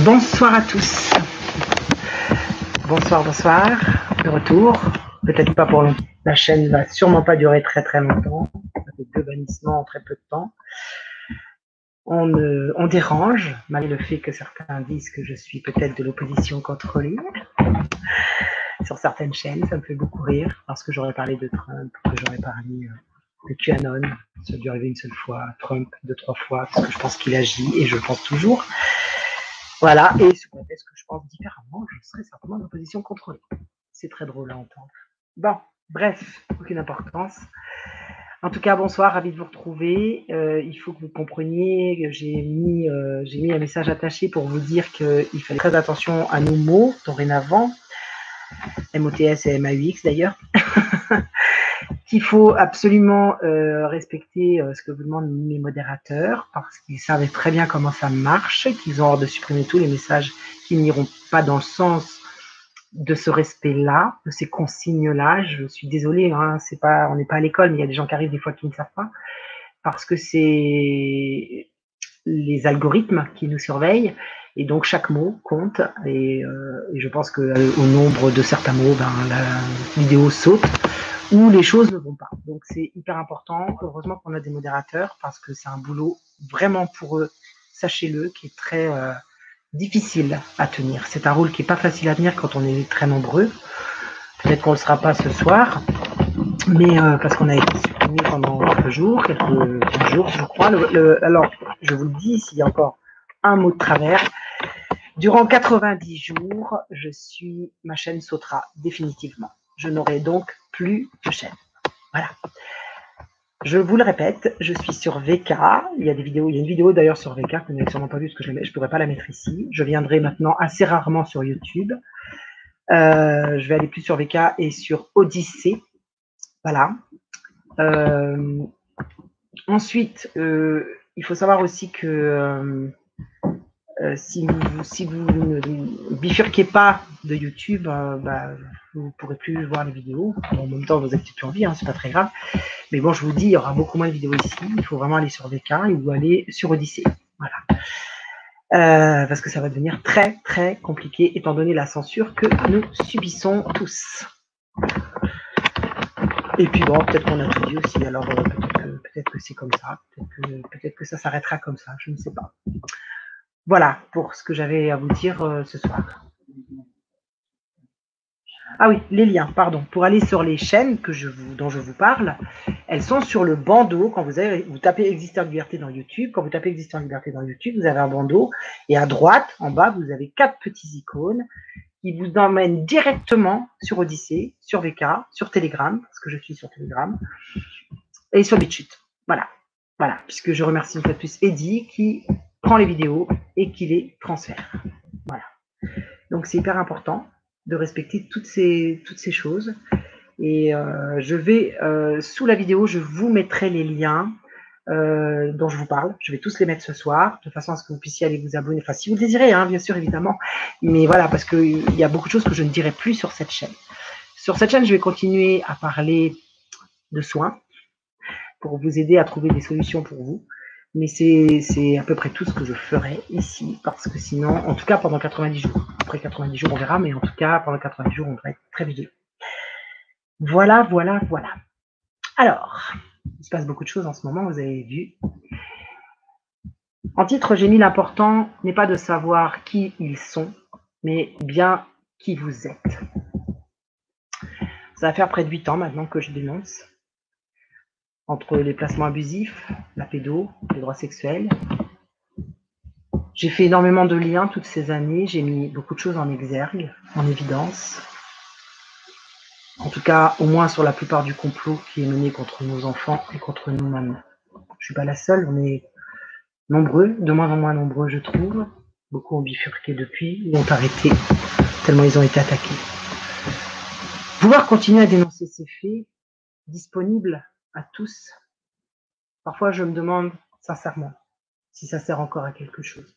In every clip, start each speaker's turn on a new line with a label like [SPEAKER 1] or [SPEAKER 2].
[SPEAKER 1] Bonsoir à tous. Bonsoir, bonsoir. De retour. Peut-être pas pour longtemps. La chaîne va sûrement pas durer très très longtemps. Avec 2 bannissements en très peu de temps. On dérange, malgré le fait que certains disent que je suis peut-être de l'opposition contrôlée. Sur certaines chaînes, ça me fait beaucoup rire parce que j'aurais parlé de Trump, que j'aurais parlé de QAnon. Ça a dû arriver une seule fois. Trump 2-3 fois parce que je pense qu'il agit et je le pense toujours. Voilà, et sous prétexte que je pense différemment, je serais certainement en opposition contrôlée. C'est très drôle à entendre. Bon, bref, aucune importance. En tout cas, bonsoir, ravi de vous retrouver. Il faut que vous compreniez que j'ai mis un message attaché pour vous dire qu'il fallait très attention à nos mots, dorénavant, MOTS et MAUX d'ailleurs, qu'il faut absolument respecter ce que vous demandent mes modérateurs, parce qu'ils savent très bien comment ça marche, qu'ils ont ordre de supprimer tous les messages qui n'iront pas dans le sens de ce respect-là, de ces consignes-là. Je suis désolée, hein, on n'est pas à l'école, mais il y a des gens qui arrivent des fois qui ne savent pas, parce que c'est les algorithmes qui nous surveillent, et donc chaque mot compte, et je pense qu'au nombre de certains mots, la vidéo saute, où les choses ne vont pas. Donc c'est hyper important. Heureusement qu'on a des modérateurs, parce que c'est un boulot vraiment pour eux, sachez-le, qui est très difficile à tenir. C'est un rôle qui n'est pas facile à tenir quand on est très nombreux. Peut-être qu'on ne le sera pas ce soir, mais parce qu'on a été supprimé pendant quelques jours, je crois. Alors, je vous le dis, s'il y a encore un mot de travers, durant 90 jours, ma chaîne sautera définitivement. Je n'aurai donc plus de chaîne. Voilà. Je vous le répète, je suis sur VK. Il y a une vidéo d'ailleurs sur VK que vous n'avez sûrement pas vue parce que je ne pourrais pas la mettre ici. Je viendrai maintenant assez rarement sur YouTube. Je vais aller plus sur VK et sur Odyssée. Voilà. Ensuite, il faut savoir aussi que si vous ne bifurquez pas de YouTube, vous ne pourrez plus voir les vidéos. En même temps, vous n'avez peut-être plus envie, hein, c'est pas très grave. Mais bon, je vous dis, il y aura beaucoup moins de vidéos ici. Il faut vraiment aller sur VK ou aller sur Odyssée. Voilà. Parce que ça va devenir très très compliqué étant donné la censure que nous subissons tous. Et puis bon, peut-être qu'on a tout dit aussi. Alors peut-être que c'est comme ça. Peut-être que ça s'arrêtera comme ça. Je ne sais pas. Voilà pour ce que j'avais à vous dire ce soir. Ah oui, les liens, pardon. Pour aller sur les chaînes dont je vous parle, elles sont sur le bandeau. Quand vous tapez Existeur Liberté dans YouTube, vous avez un bandeau. Et à droite, en bas, vous avez 4 petits icônes qui vous emmènent directement sur Odyssée, sur VK, sur Telegram, parce que je suis sur Telegram, et sur BitChute. Voilà. Voilà, puisque je remercie une fois de plus Eddy qui prend les vidéos et qui les transfère. Voilà. Donc c'est hyper important de respecter toutes ces choses. Et je vais, sous la vidéo, je vous mettrai les liens dont je vous parle. Je vais tous les mettre ce soir, de façon à ce que vous puissiez aller vous abonner. Enfin, si vous le désirez, hein, bien sûr, évidemment. Mais voilà, parce qu'il y a beaucoup de choses que je ne dirai plus sur cette chaîne. Sur cette chaîne, je vais continuer à parler de soins pour vous aider à trouver des solutions pour vous. Mais c'est à peu près tout ce que je ferai ici, parce que sinon, en tout cas pendant 90 jours. Après 90 jours, on verra, mais en tout cas, pendant 90 jours, on devrait être très vigilant. Voilà. Alors, il se passe beaucoup de choses en ce moment, vous avez vu. En titre, j'ai mis l'important n'est pas de savoir qui ils sont, mais bien qui vous êtes. Ça va faire près de 8 ans maintenant que je dénonce. Entre les placements abusifs, la pédo, les droits sexuels. J'ai fait énormément de liens toutes ces années, j'ai mis beaucoup de choses en exergue, en évidence. En tout cas, au moins sur la plupart du complot qui est mené contre nos enfants et contre nous-mêmes. Je suis pas la seule, on est nombreux, de moins en moins nombreux je trouve. Beaucoup ont bifurqué depuis, ou ont arrêté, tellement ils ont été attaqués. Pouvoir continuer à dénoncer ces faits, disponibles à tous. Parfois je me demande sincèrement si ça sert encore à quelque chose.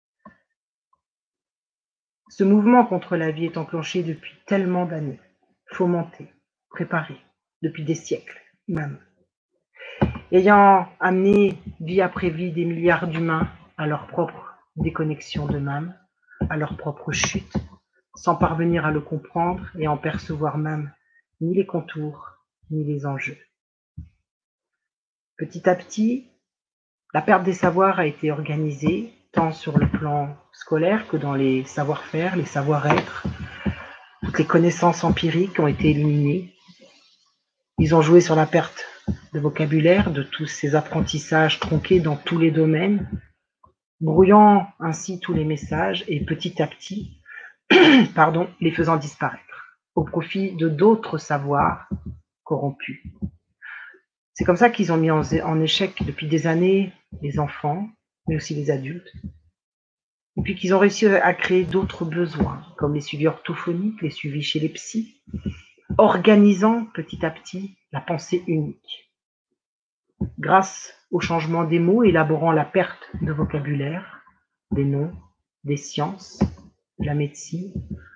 [SPEAKER 1] Ce mouvement contre la vie est enclenché depuis tellement d'années, fomenté, préparé, depuis des siècles même. Ayant amené vie après vie des milliards d'humains à leur propre déconnexion d'eux-mêmes, à leur propre chute, sans parvenir à le comprendre et en percevoir même ni les contours ni les enjeux. Petit à petit, la perte des savoirs a été organisée, tant sur le plan scolaire que dans les savoir-faire, les savoir-être. Toutes les connaissances empiriques ont été éliminées. Ils ont joué sur la perte de vocabulaire, de tous ces apprentissages tronqués dans tous les domaines, brouillant ainsi tous les messages et petit à petit, les faisant disparaître, au profit de d'autres savoirs corrompus. C'est comme ça qu'ils ont mis en échec depuis des années les enfants, mais aussi les adultes. Et puis qu'ils ont réussi à créer d'autres besoins, comme les suivis orthophoniques, les suivis chez les psys, organisant petit à petit la pensée unique. Grâce au changement des mots, élaborant la perte de vocabulaire, des noms, des sciences, de la médecine,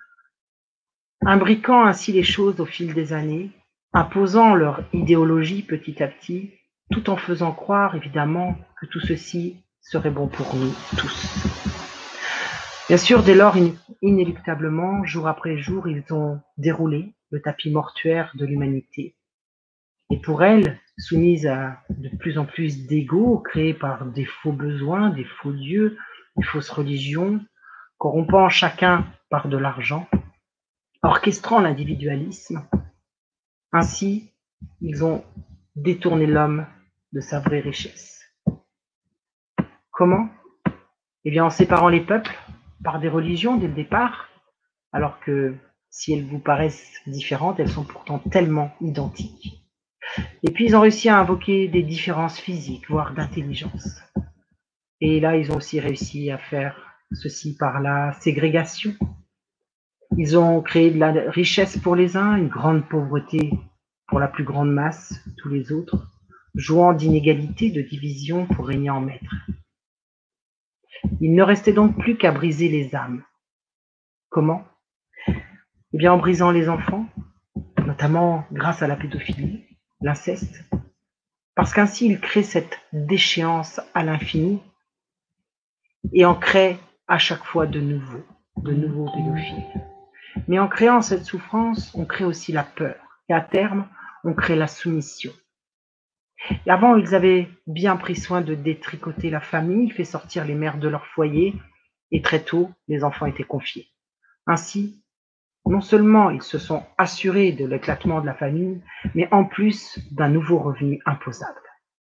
[SPEAKER 1] imbriquant ainsi les choses au fil des années, imposant leur idéologie petit à petit, tout en faisant croire évidemment que tout ceci serait bon pour nous tous. Bien sûr, dès lors, inéluctablement, jour après jour, ils ont déroulé le tapis mortuaire de l'humanité. Et pour elle, soumise à de plus en plus d'égos créés par des faux besoins, des faux dieux, des fausses religions, corrompant chacun par de l'argent, orchestrant l'individualisme, ainsi, ils ont détourné l'homme de sa vraie richesse. Comment? Eh bien, en séparant les peuples par des religions dès le départ, alors que si elles vous paraissent différentes, elles sont pourtant tellement identiques. Et puis, ils ont réussi à invoquer des différences physiques, voire d'intelligence. Et là, ils ont aussi réussi à faire ceci par la ségrégation. Ils ont créé de la richesse pour les uns, une grande pauvreté pour la plus grande masse, tous les autres, jouant d'inégalité, de division pour régner en maître. Il ne restait donc plus qu'à briser les âmes. Comment? Eh bien, en brisant les enfants, notamment grâce à la pédophilie, l'inceste, parce qu'ainsi ils créent cette déchéance à l'infini et en créent à chaque fois de nouveaux pédophiles. Mais en créant cette souffrance, on crée aussi la peur, et à terme, on crée la soumission. Et avant, ils avaient bien pris soin de détricoter la famille, fait sortir les mères de leur foyer, et très tôt, les enfants étaient confiés. Ainsi, non seulement ils se sont assurés de l'éclatement de la famille, mais en plus d'un nouveau revenu imposable.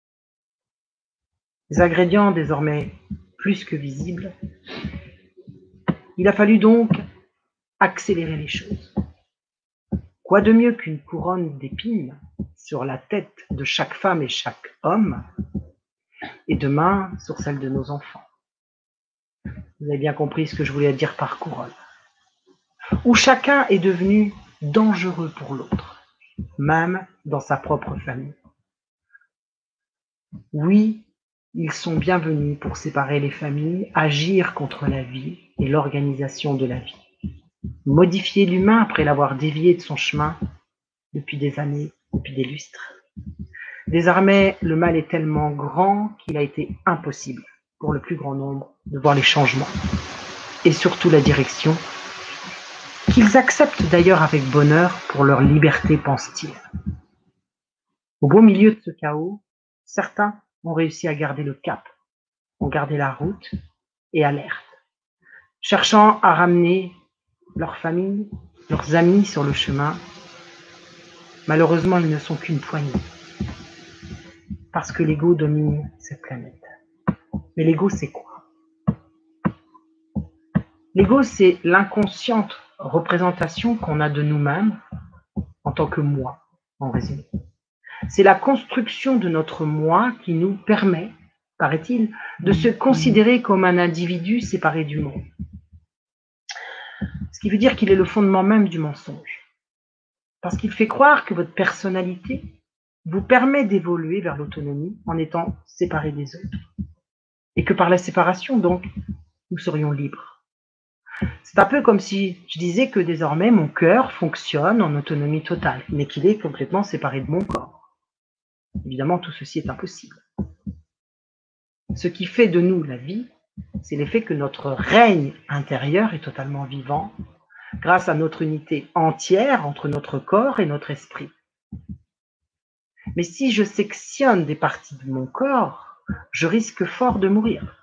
[SPEAKER 1] Les ingrédients désormais plus que visibles, il a fallu donc accélérer les choses. Quoi de mieux qu'une couronne d'épines sur la tête de chaque femme et chaque homme, et demain sur celle de nos enfants. Vous avez bien compris ce que je voulais dire par couronne. Où chacun est devenu dangereux pour l'autre, même dans sa propre famille. Oui, ils sont bienvenus pour séparer les familles, agir contre la vie et l'organisation de la vie. Modifier l'humain après l'avoir dévié de son chemin depuis des années, depuis des lustres. Désormais, le mal est tellement grand qu'il a été impossible pour le plus grand nombre de voir les changements et surtout la direction qu'ils acceptent d'ailleurs avec bonheur pour leur liberté, pense-t-il. Au beau milieu de ce chaos, certains ont réussi à garder le cap, ont gardé la route et alerte, cherchant à ramener leur famille, leurs amis sur le chemin. Malheureusement, ils ne sont qu'une poignée, parce que l'ego domine cette planète. Mais l'ego, c'est quoi? L'ego, c'est l'inconsciente représentation qu'on a de nous-mêmes en tant que moi, en résumé. C'est la construction de notre moi qui nous permet, paraît-il, de se considérer comme un individu séparé du monde. Ce qui veut dire qu'il est le fondement même du mensonge. Parce qu'il fait croire que votre personnalité vous permet d'évoluer vers l'autonomie en étant séparé des autres. Et que par la séparation, donc, nous serions libres. C'est un peu comme si je disais que désormais mon cœur fonctionne en autonomie totale, mais qu'il est complètement séparé de mon corps. Évidemment, tout ceci est impossible. Ce qui fait de nous la vie C'est l'effet que notre règne intérieur est totalement vivant grâce à notre unité entière entre notre corps et notre esprit. Mais si je sectionne des parties de mon corps, je risque fort de mourir.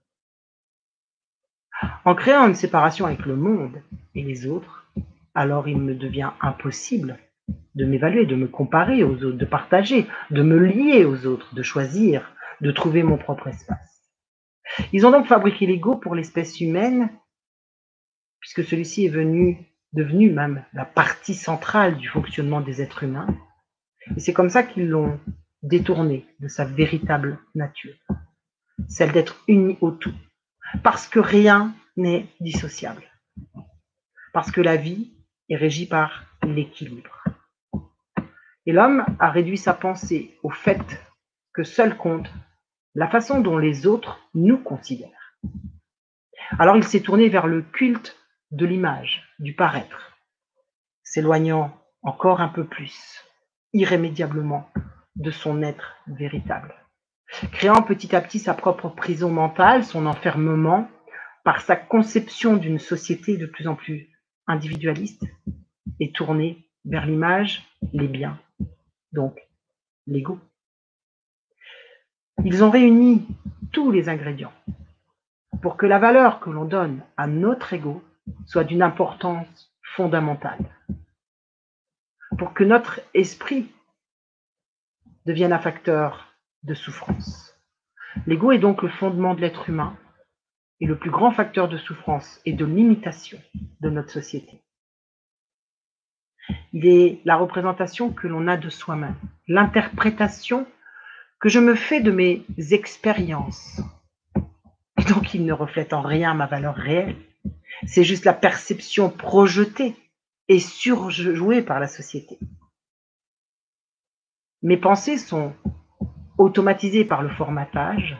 [SPEAKER 1] En créant une séparation avec le monde et les autres, alors il me devient impossible de m'évaluer, de me comparer aux autres, de partager, de me lier aux autres, de choisir, de trouver mon propre espace. Ils ont donc fabriqué l'ego pour l'espèce humaine, puisque celui-ci est devenu même la partie centrale du fonctionnement des êtres humains. Et c'est comme ça qu'ils l'ont détourné de sa véritable nature, celle d'être uni au tout. Parce que rien n'est dissociable. Parce que la vie est régie par l'équilibre. Et l'homme a réduit sa pensée au fait que seul compte la façon dont les autres nous considèrent. Alors il s'est tourné vers le culte de l'image, du paraître, s'éloignant encore un peu plus, irrémédiablement, de son être véritable, créant petit à petit sa propre prison mentale, son enfermement, par sa conception d'une société de plus en plus individualiste et tournée vers l'image, les biens, donc l'ego. Ils ont réuni tous les ingrédients pour que la valeur que l'on donne à notre ego soit d'une importance fondamentale, pour que notre esprit devienne un facteur de souffrance. L'ego est donc le fondement de l'être humain et le plus grand facteur de souffrance et de limitation de notre société. Il est la représentation que l'on a de soi-même, l'interprétation que je me fais de mes expériences. Et donc il ne reflète en rien ma valeur réelle. C'est juste la perception projetée et surjouée par la société. Mes pensées sont automatisées par le formatage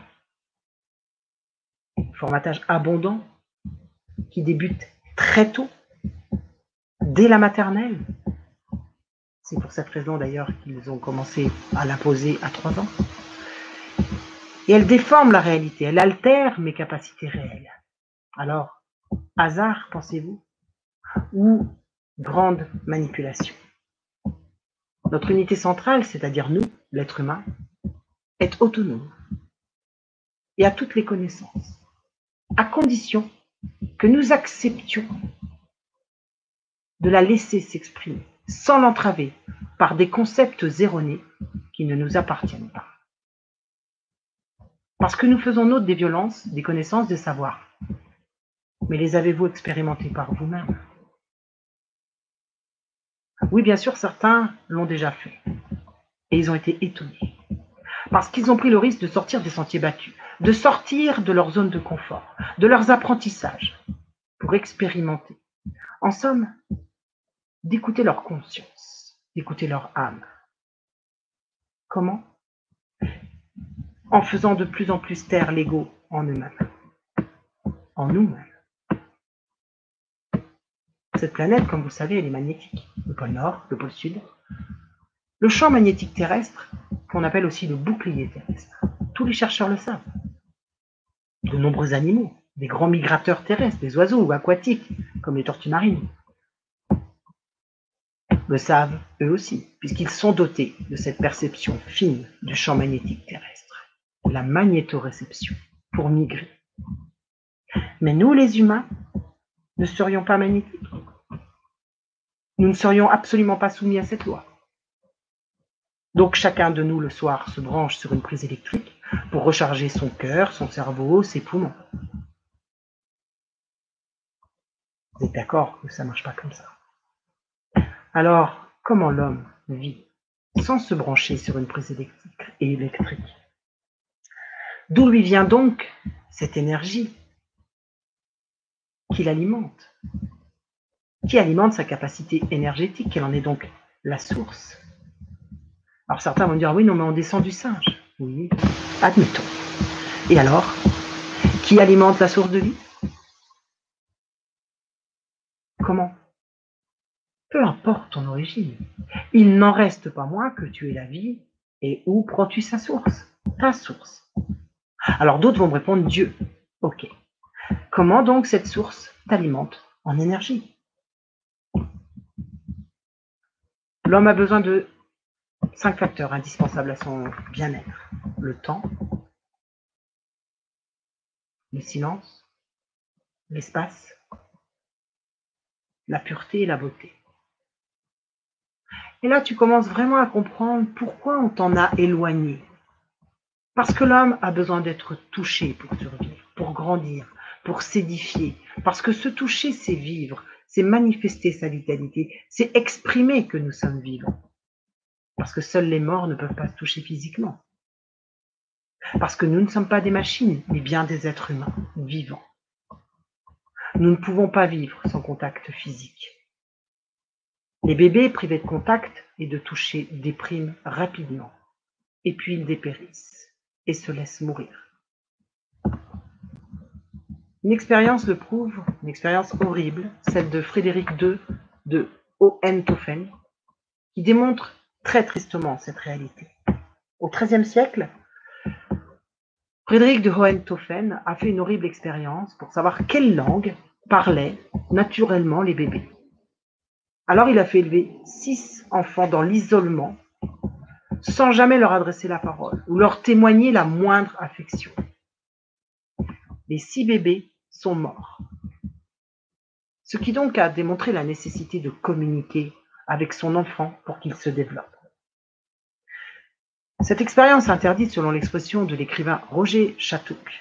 [SPEAKER 1] abondant qui débute très tôt, dès la maternelle. C'est pour cette raison d'ailleurs qu'ils ont commencé à l'imposer à 3 ans. Et elle déforme la réalité, elle altère mes capacités réelles. Alors, hasard, pensez-vous, ou grande manipulation? Notre unité centrale, c'est-à-dire nous, l'être humain, est autonome et a toutes les connaissances, à condition que nous acceptions de la laisser s'exprimer sans l'entraver par des concepts erronés qui ne nous appartiennent pas. Parce que nous faisons nôtre des violences, des connaissances, des savoirs. Mais les avez-vous expérimentés par vous-même? Oui, bien sûr, certains l'ont déjà fait. Et ils ont été étonnés. Parce qu'ils ont pris le risque de sortir des sentiers battus, de sortir de leur zone de confort, de leurs apprentissages, pour expérimenter. En somme, d'écouter leur conscience, d'écouter leur âme. Comment? En faisant de plus en plus taire l'ego en eux-mêmes, en nous-mêmes. Cette planète, comme vous le savez, elle est magnétique. Le pôle Nord, le pôle Sud. Le champ magnétique terrestre, qu'on appelle aussi le bouclier terrestre. Tous les chercheurs le savent. De nombreux animaux, des grands migrateurs terrestres, des oiseaux ou aquatiques, comme les tortues marines, le savent eux aussi, puisqu'ils sont dotés de cette perception fine du champ magnétique terrestre, la magnétoréception, pour migrer. Mais nous, les humains, ne serions pas magnétiques. Nous ne serions absolument pas soumis à cette loi. Donc chacun de nous, le soir, se branche sur une prise électrique pour recharger son cœur, son cerveau, ses poumons. Vous êtes d'accord que ça ne marche pas comme ça? Alors, comment l'homme vit sans se brancher sur une prise électrique? D'où lui vient donc cette énergie qui l'alimente, qui alimente sa capacité énergétique, quelle en est donc la source? Alors certains vont dire, oui, non, mais on descend du singe. Oui, admettons. Et alors, qui alimente la source de vie? Comment? Peu importe ton origine, il n'en reste pas moins que tu es la vie, et où prends-tu sa source? Ta source. Alors d'autres vont me répondre Dieu. Ok. Comment donc cette source t'alimente en énergie? L'homme a besoin de 5 facteurs indispensables à son bien-être. Le temps, le silence, l'espace, la pureté et la beauté. Et là, tu commences vraiment à comprendre pourquoi on t'en a éloigné. Parce que l'homme a besoin d'être touché pour survivre, pour grandir, pour s'édifier. Parce que se toucher, c'est vivre, c'est manifester sa vitalité, c'est exprimer que nous sommes vivants. Parce que seuls les morts ne peuvent pas se toucher physiquement. Parce que nous ne sommes pas des machines, mais bien des êtres humains, vivants. Nous ne pouvons pas vivre sans contact physique. Les bébés privés de contact et de toucher dépriment rapidement, et puis ils dépérissent et se laissent mourir. Une expérience le prouve, une expérience horrible, celle de Frédéric II de Hohenstaufen, qui démontre très tristement cette réalité. Au XIIIe siècle, Frédéric de Hohenstaufen a fait une horrible expérience pour savoir quelle langue parlaient naturellement les bébés. Alors il a fait élever 6 enfants dans l'isolement, sans jamais leur adresser la parole ou leur témoigner la moindre affection. Les 6 bébés sont morts. Ce qui donc a démontré la nécessité de communiquer avec son enfant pour qu'il se développe. Cette expérience interdite, selon l'expression de l'écrivain Roger Shattuck,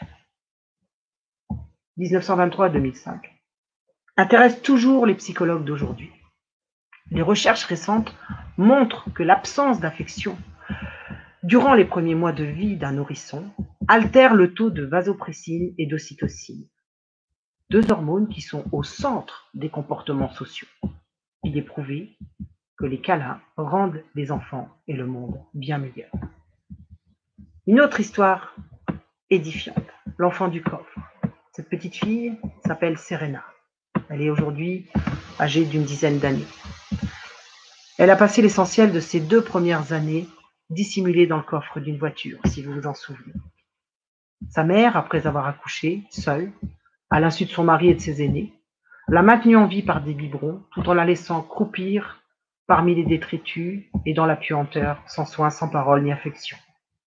[SPEAKER 1] 1923-2005, intéresse toujours les psychologues d'aujourd'hui. Les recherches récentes montrent que l'absence d'affection durant les premiers mois de vie d'un nourrisson altère le taux de vasopressine et d'ocytocine, 2 hormones qui sont au centre des comportements sociaux. Il est prouvé que les câlins rendent les enfants et le monde bien meilleurs. Une autre histoire édifiante, l'enfant du coffre. Cette petite fille s'appelle Serena. Elle est aujourd'hui âgée d'une dizaine d'années. Elle a passé l'essentiel de ses 2 premières années dissimulée dans le coffre d'une voiture, si vous vous en souvenez. Sa mère, après avoir accouché, seule, à l'insu de son mari et de ses aînés, l'a maintenue en vie par des biberons, tout en la laissant croupir parmi les détritus et dans la puanteur, sans soin, sans parole ni affection.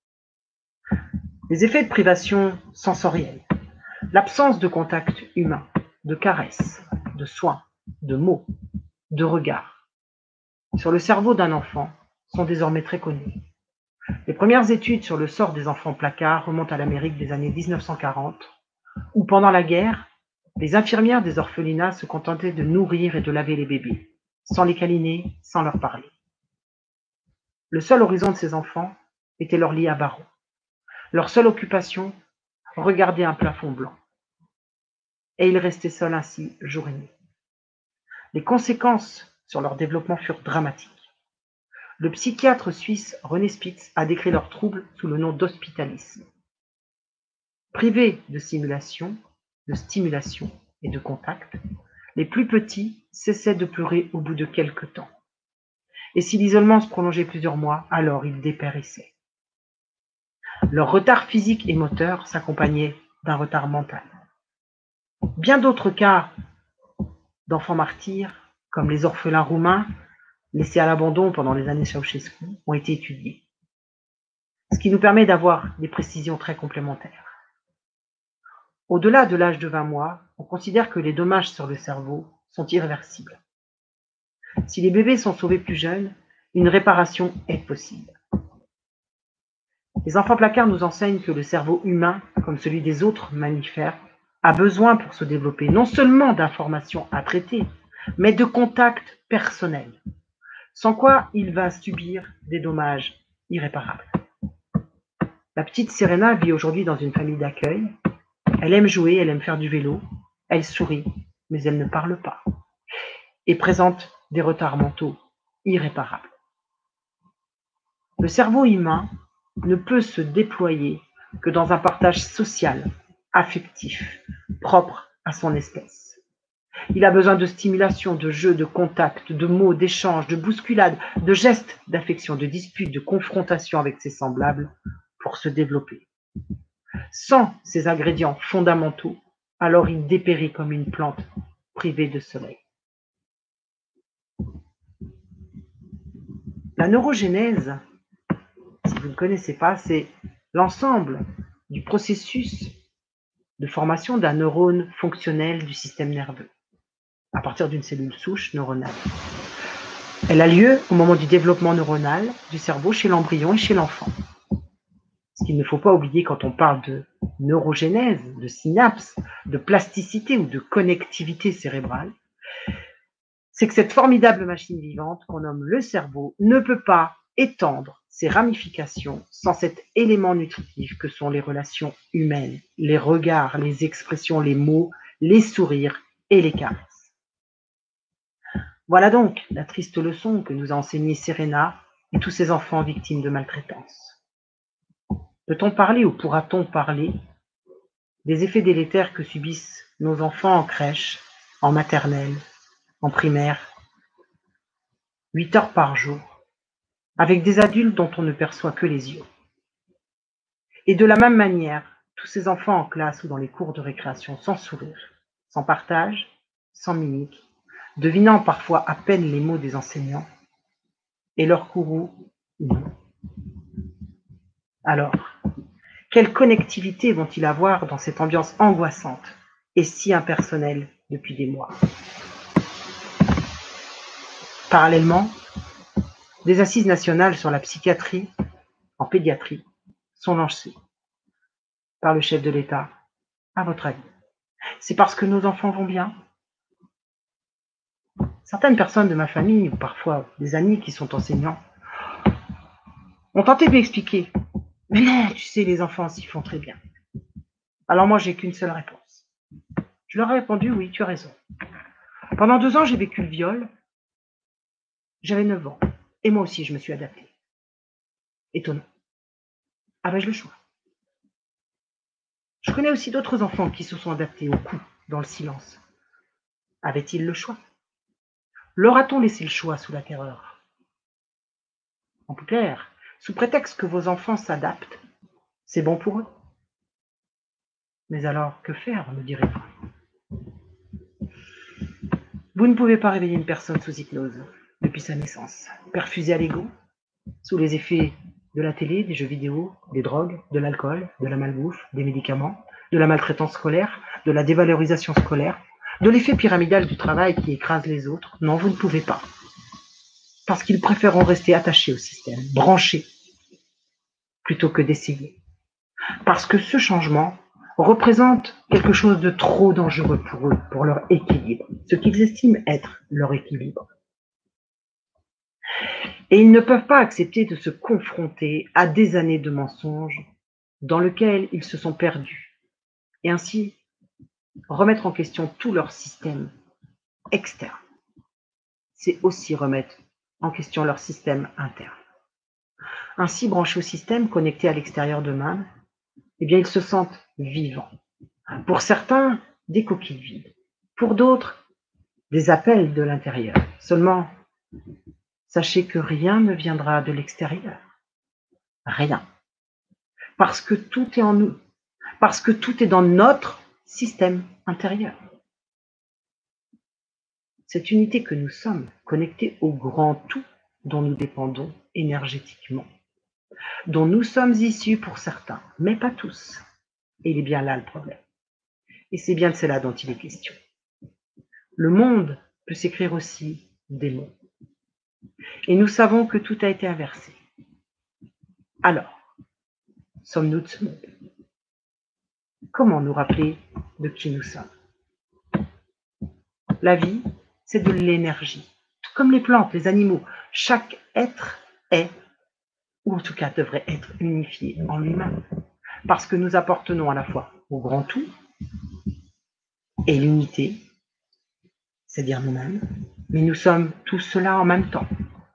[SPEAKER 1] Les effets de privation sensorielle, l'absence de contact humain, de caresses, de soins, de mots, de regards, sur le cerveau d'un enfant sont désormais très connus. Les premières études sur le sort des enfants placards remontent à l'Amérique des années 1940, où pendant la guerre, les infirmières des orphelinats se contentaient de nourrir et de laver les bébés, sans les câliner, sans leur parler. Le seul horizon de ces enfants était leur lit à barreaux. Leur seule occupation, regarder un plafond blanc. Et ils restaient seuls ainsi jour et nuit. Les conséquences sur leur développement furent dramatiques. Le psychiatre suisse René Spitz a décrit leurs troubles sous le nom d'hospitalisme. Privés de stimulation et de contact, les plus petits cessaient de pleurer au bout de quelque temps. Et si l'isolement se prolongeait plusieurs mois, alors ils dépérissaient. Leur retard physique et moteur s'accompagnait d'un retard mental. Bien d'autres cas d'enfants martyrs, comme les orphelins roumains, laissés à l'abandon pendant les années Ceausescu, ont été étudiés. Ce qui nous permet d'avoir des précisions très complémentaires. Au-delà de l'âge de 20 mois, on considère que les dommages sur le cerveau sont irréversibles. Si les bébés sont sauvés plus jeunes, une réparation est possible. Les enfants placards nous enseignent que le cerveau humain, comme celui des autres mammifères, a besoin pour se développer non seulement d'informations à traiter, mais de contacts personnels, sans quoi il va subir des dommages irréparables. La petite Serena vit aujourd'hui dans une famille d'accueil. Elle aime jouer, elle aime faire du vélo, elle sourit, mais elle ne parle pas, et présente des retards mentaux irréparables. Le cerveau humain ne peut se déployer que dans un partage social, affectif, propre à son espèce. Il a besoin de stimulation, de jeux, de contacts, de mots, d'échanges, de bousculades, de gestes, d'affection, de disputes, de confrontation avec ses semblables pour se développer. Sans ces ingrédients fondamentaux, alors il dépérit comme une plante privée de soleil. La neurogénèse, si vous ne connaissez pas, c'est l'ensemble du processus de formation d'un neurone fonctionnel du système nerveux, à partir d'une cellule souche neuronale. Elle a lieu au moment du développement neuronal du cerveau chez l'embryon et chez l'enfant. Ce qu'il ne faut pas oublier quand on parle de neurogénèse, de synapses, de plasticité ou de connectivité cérébrale, c'est que cette formidable machine vivante qu'on nomme le cerveau ne peut pas étendre ses ramifications sans cet élément nutritif que sont les relations humaines, les regards, les expressions, les mots, les sourires et les caresses. Voilà donc la triste leçon que nous a enseignée Serena et tous ces enfants victimes de maltraitance. Peut-on parler ou pourra-t-on parler des effets délétères que subissent nos enfants en crèche, en maternelle, en primaire, 8 heures par jour, avec des adultes dont on ne perçoit que les yeux. Et de la même manière, tous ces enfants en classe ou dans les cours de récréation sans sourire, sans partage, sans mimique, devinant parfois à peine les mots des enseignants, et leur courroux, non. Alors, quelle connectivité vont-ils avoir dans cette ambiance angoissante et si impersonnelle depuis des mois? Parallèlement, des assises nationales sur la psychiatrie en pédiatrie sont lancées par le chef de l'État. À votre avis, c'est parce que nos enfants vont bien? Certaines personnes de ma famille, ou parfois des amis qui sont enseignants, ont tenté de m'expliquer. Mais non, tu sais, les enfants s'y font très bien. Alors moi, j'ai qu'une seule réponse. Je leur ai répondu, oui, tu as raison. Pendant 2 ans, j'ai vécu le viol. J'avais 9 ans. Et moi aussi, je me suis adaptée. Étonnant. Avais-je le choix? Je connais aussi d'autres enfants qui se sont adaptés au coup, dans le silence. Avaient-ils le choix? Leur a-t-on laissé le choix sous la terreur? En plus clair, sous prétexte que vos enfants s'adaptent, c'est bon pour eux. Mais alors, que faire, me direz-vous? Vous ne pouvez pas réveiller une personne sous hypnose depuis sa naissance, perfusée à l'ego, sous les effets de la télé, des jeux vidéo, des drogues, de l'alcool, de la malbouffe, des médicaments, de la maltraitance scolaire, de la dévalorisation scolaire, de l'effet pyramidal du travail qui écrase les autres. Non, vous ne pouvez pas. Parce qu'ils préféreront rester attachés au système, branchés, plutôt que d'essayer. Parce que ce changement représente quelque chose de trop dangereux pour eux, pour leur équilibre, ce qu'ils estiment être leur équilibre. Et ils ne peuvent pas accepter de se confronter à des années de mensonges dans lesquels ils se sont perdus, et ainsi remettre en question tout leur système externe. C'est aussi remettre en question leur système interne. Ainsi branchés au système, connectés à l'extérieur d'eux-mêmes, eh bien ils se sentent vivants. Pour certains, des coquilles vides. Pour d'autres, des appels de l'intérieur. Seulement, sachez que rien ne viendra de l'extérieur. Rien. Parce que tout est en nous. Parce que tout est dans notre système intérieur. Cette unité que nous sommes, connectée au grand tout dont nous dépendons énergétiquement, dont nous sommes issus pour certains, mais pas tous. Et il est bien là le problème. Et c'est bien de cela dont il est question. Le monde peut s'écrire aussi des mots. Et nous savons que tout a été inversé. Alors, sommes-nous de ce monde? Comment nous rappeler de qui nous sommes? La vie, c'est de l'énergie. Tout comme les plantes, les animaux. Chaque être est, ou en tout cas devrait être unifié en lui-même. Parce que nous appartenons à la fois au grand tout et l'unité, c'est-à-dire nous-mêmes, mais nous sommes tous cela en même temps.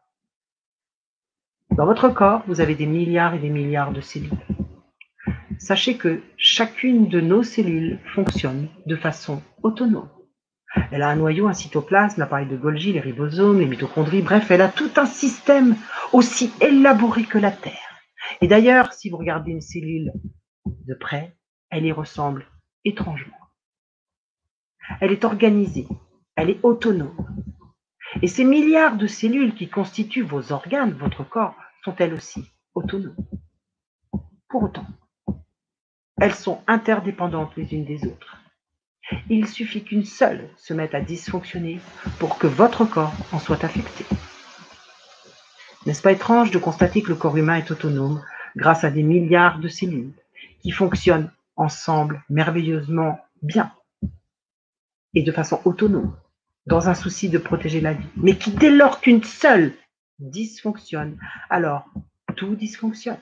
[SPEAKER 1] Dans votre corps, vous avez des milliards et des milliards de cellules. Sachez que chacune de nos cellules fonctionne de façon autonome. Elle a un noyau, un cytoplasme, l'appareil de Golgi, les ribosomes, les mitochondries, bref, elle a tout un système aussi élaboré que la Terre. Et d'ailleurs, si vous regardez une cellule De près, elle y ressemble étrangement. Elle est organisée, elle est autonome. Et ces milliards de cellules qui constituent vos organes, votre corps, sont elles aussi autonomes. Pour autant, elles sont interdépendantes les unes des autres. Il suffit qu'une seule se mette à dysfonctionner pour que votre corps en soit affecté. N'est-ce pas étrange de constater que le corps humain est autonome grâce à des milliards de cellules qui fonctionnent ensemble merveilleusement bien et de façon autonome, dans un souci de protéger la vie, mais qui, dès lors qu'une seule dysfonctionne, alors tout dysfonctionne.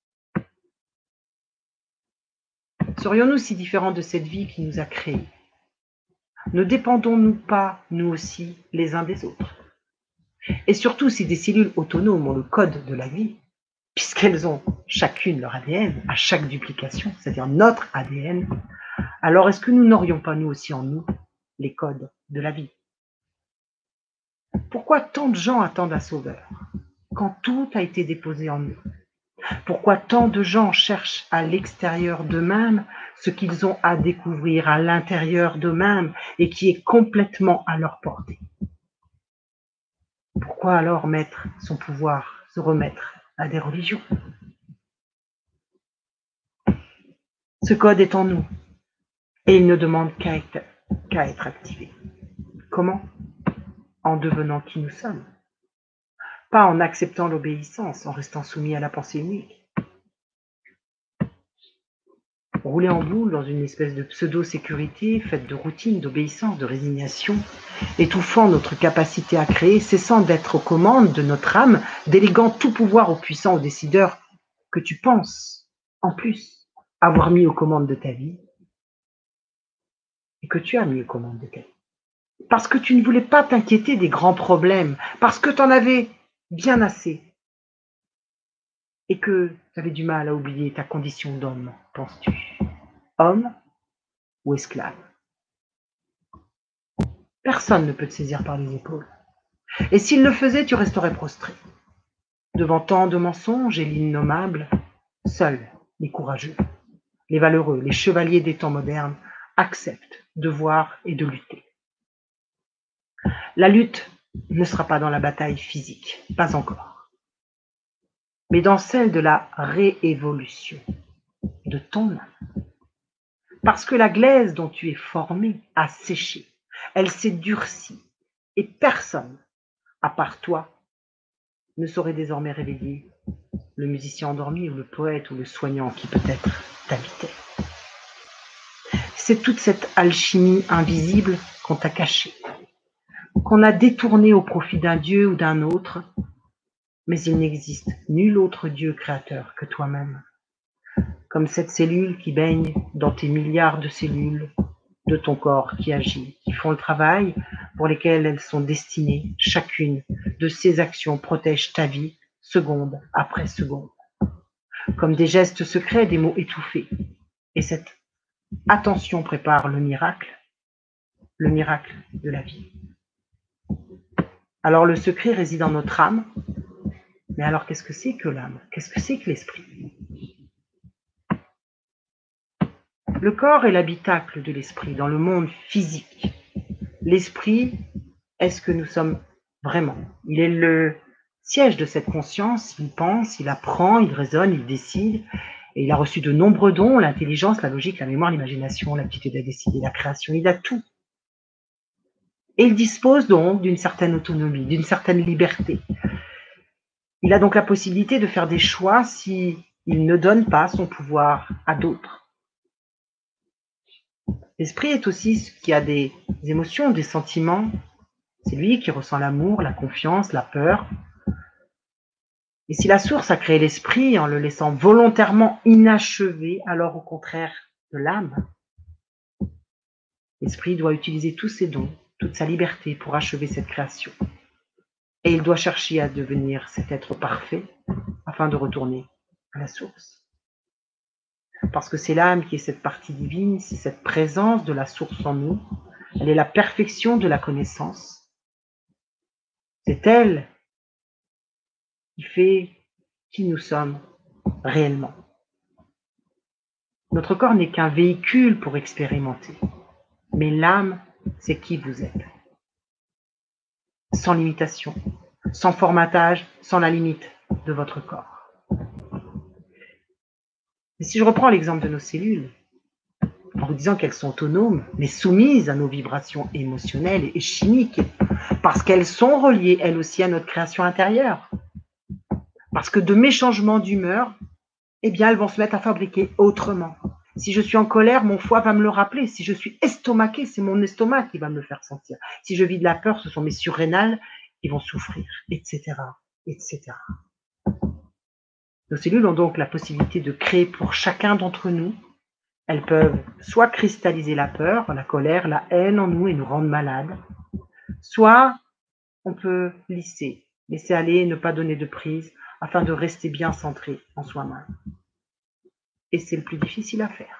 [SPEAKER 1] Serions-nous si différents de cette vie qui nous a créés? Ne dépendons-nous pas, nous aussi, les uns des autres? Et surtout, si des cellules autonomes ont le code de la vie, puisqu'elles ont chacune leur ADN à chaque duplication, c'est-à-dire notre ADN, alors est-ce que nous n'aurions pas nous aussi en nous les codes de la vie? Pourquoi tant de gens attendent un sauveur quand tout a été déposé en eux? Pourquoi tant de gens cherchent à l'extérieur d'eux-mêmes ce qu'ils ont à découvrir à l'intérieur d'eux-mêmes et qui est complètement à leur portée? Pourquoi alors mettre son pouvoir, se remettre à des religions? Ce code est en nous et il ne demande qu'à être activé. Comment? En devenant qui nous sommes. Pas en acceptant l'obéissance, en restant soumis à la pensée unique. Rouler en boule dans une espèce de pseudo-sécurité faite de routine, d'obéissance, de résignation, étouffant notre capacité à créer, cessant d'être aux commandes de notre âme, déléguant tout pouvoir aux puissants, aux décideurs que tu penses, en plus, avoir mis aux commandes de ta vie et que tu as mis aux commandes de ta vie. Parce que tu ne voulais pas t'inquiéter des grands problèmes, parce que tu en avais bien assez et que tu avais du mal à oublier ta condition d'homme, penses-tu? Homme ou esclave? Personne ne peut te saisir par les épaules. Et s'il le faisait, tu resterais prostré. Devant tant de mensonges et l'innommable, seuls les courageux, les valeureux, les chevaliers des temps modernes acceptent de voir et de lutter. La lutte ne sera pas dans la bataille physique, pas encore, mais dans celle de la réévolution de ton âme. Parce que la glaise dont tu es formé a séché, elle s'est durcie, et personne, à part toi, ne saurait désormais réveiller le musicien endormi ou le poète ou le soignant qui peut-être t'habitait. C'est toute cette alchimie invisible qu'on t'a cachée, qu'on a détournée au profit d'un dieu ou d'un autre, mais il n'existe nul autre Dieu créateur que toi-même. Comme cette cellule qui baigne dans tes milliards de cellules de ton corps qui agit, qui font le travail pour lesquels elles sont destinées, chacune de ces actions protège ta vie, seconde après seconde. Comme des gestes secrets, des mots étouffés. Et cette attention prépare le miracle de la vie. Alors le secret réside en notre âme, mais alors qu'est-ce que c'est que l'âme? Qu'est-ce que c'est que l'esprit? Le corps est l'habitacle de l'esprit dans le monde physique. L'esprit est ce que nous sommes vraiment. Il est le siège de cette conscience, il pense, il apprend, il raisonne, il décide, et il a reçu de nombreux dons, l'intelligence, la logique, la mémoire, l'imagination, l'aptitude à décider, la création, il a tout. Et il dispose donc d'une certaine autonomie, d'une certaine liberté. Il a donc la possibilité de faire des choix s'il ne donne pas son pouvoir à d'autres. L'esprit est aussi ce qui a des émotions, des sentiments. C'est lui qui ressent l'amour, la confiance, la peur. Et si la source a créé l'esprit en le laissant volontairement inachevé, alors au contraire de l'âme, l'esprit doit utiliser tous ses dons, toute sa liberté pour achever cette création. Et il doit chercher à devenir cet être parfait afin de retourner à la source. Parce que c'est l'âme qui est cette partie divine, c'est cette présence de la source en nous. Elle est la perfection de la connaissance. C'est elle qui fait qui nous sommes réellement. Notre corps n'est qu'un véhicule pour expérimenter, mais l'âme, c'est qui vous êtes. Sans limitation, sans formatage, sans la limite de votre corps. Et si je reprends l'exemple de nos cellules, en vous disant qu'elles sont autonomes, mais soumises à nos vibrations émotionnelles et chimiques, parce qu'elles sont reliées, elles aussi, à notre création intérieure. Parce que de mes changements d'humeur, eh bien, elles vont se mettre à fabriquer autrement. Si je suis en colère, mon foie va me le rappeler. Si je suis estomaqué, c'est mon estomac qui va me le faire sentir. Si je vis de la peur, ce sont mes surrénales qui vont souffrir, etc., etc. Nos cellules ont donc la possibilité de créer pour chacun d'entre nous. Elles peuvent soit cristalliser la peur, la colère, la haine en nous et nous rendre malades, soit on peut lisser, laisser aller et ne pas donner de prise afin de rester bien centré en soi-même. Et c'est le plus difficile à faire.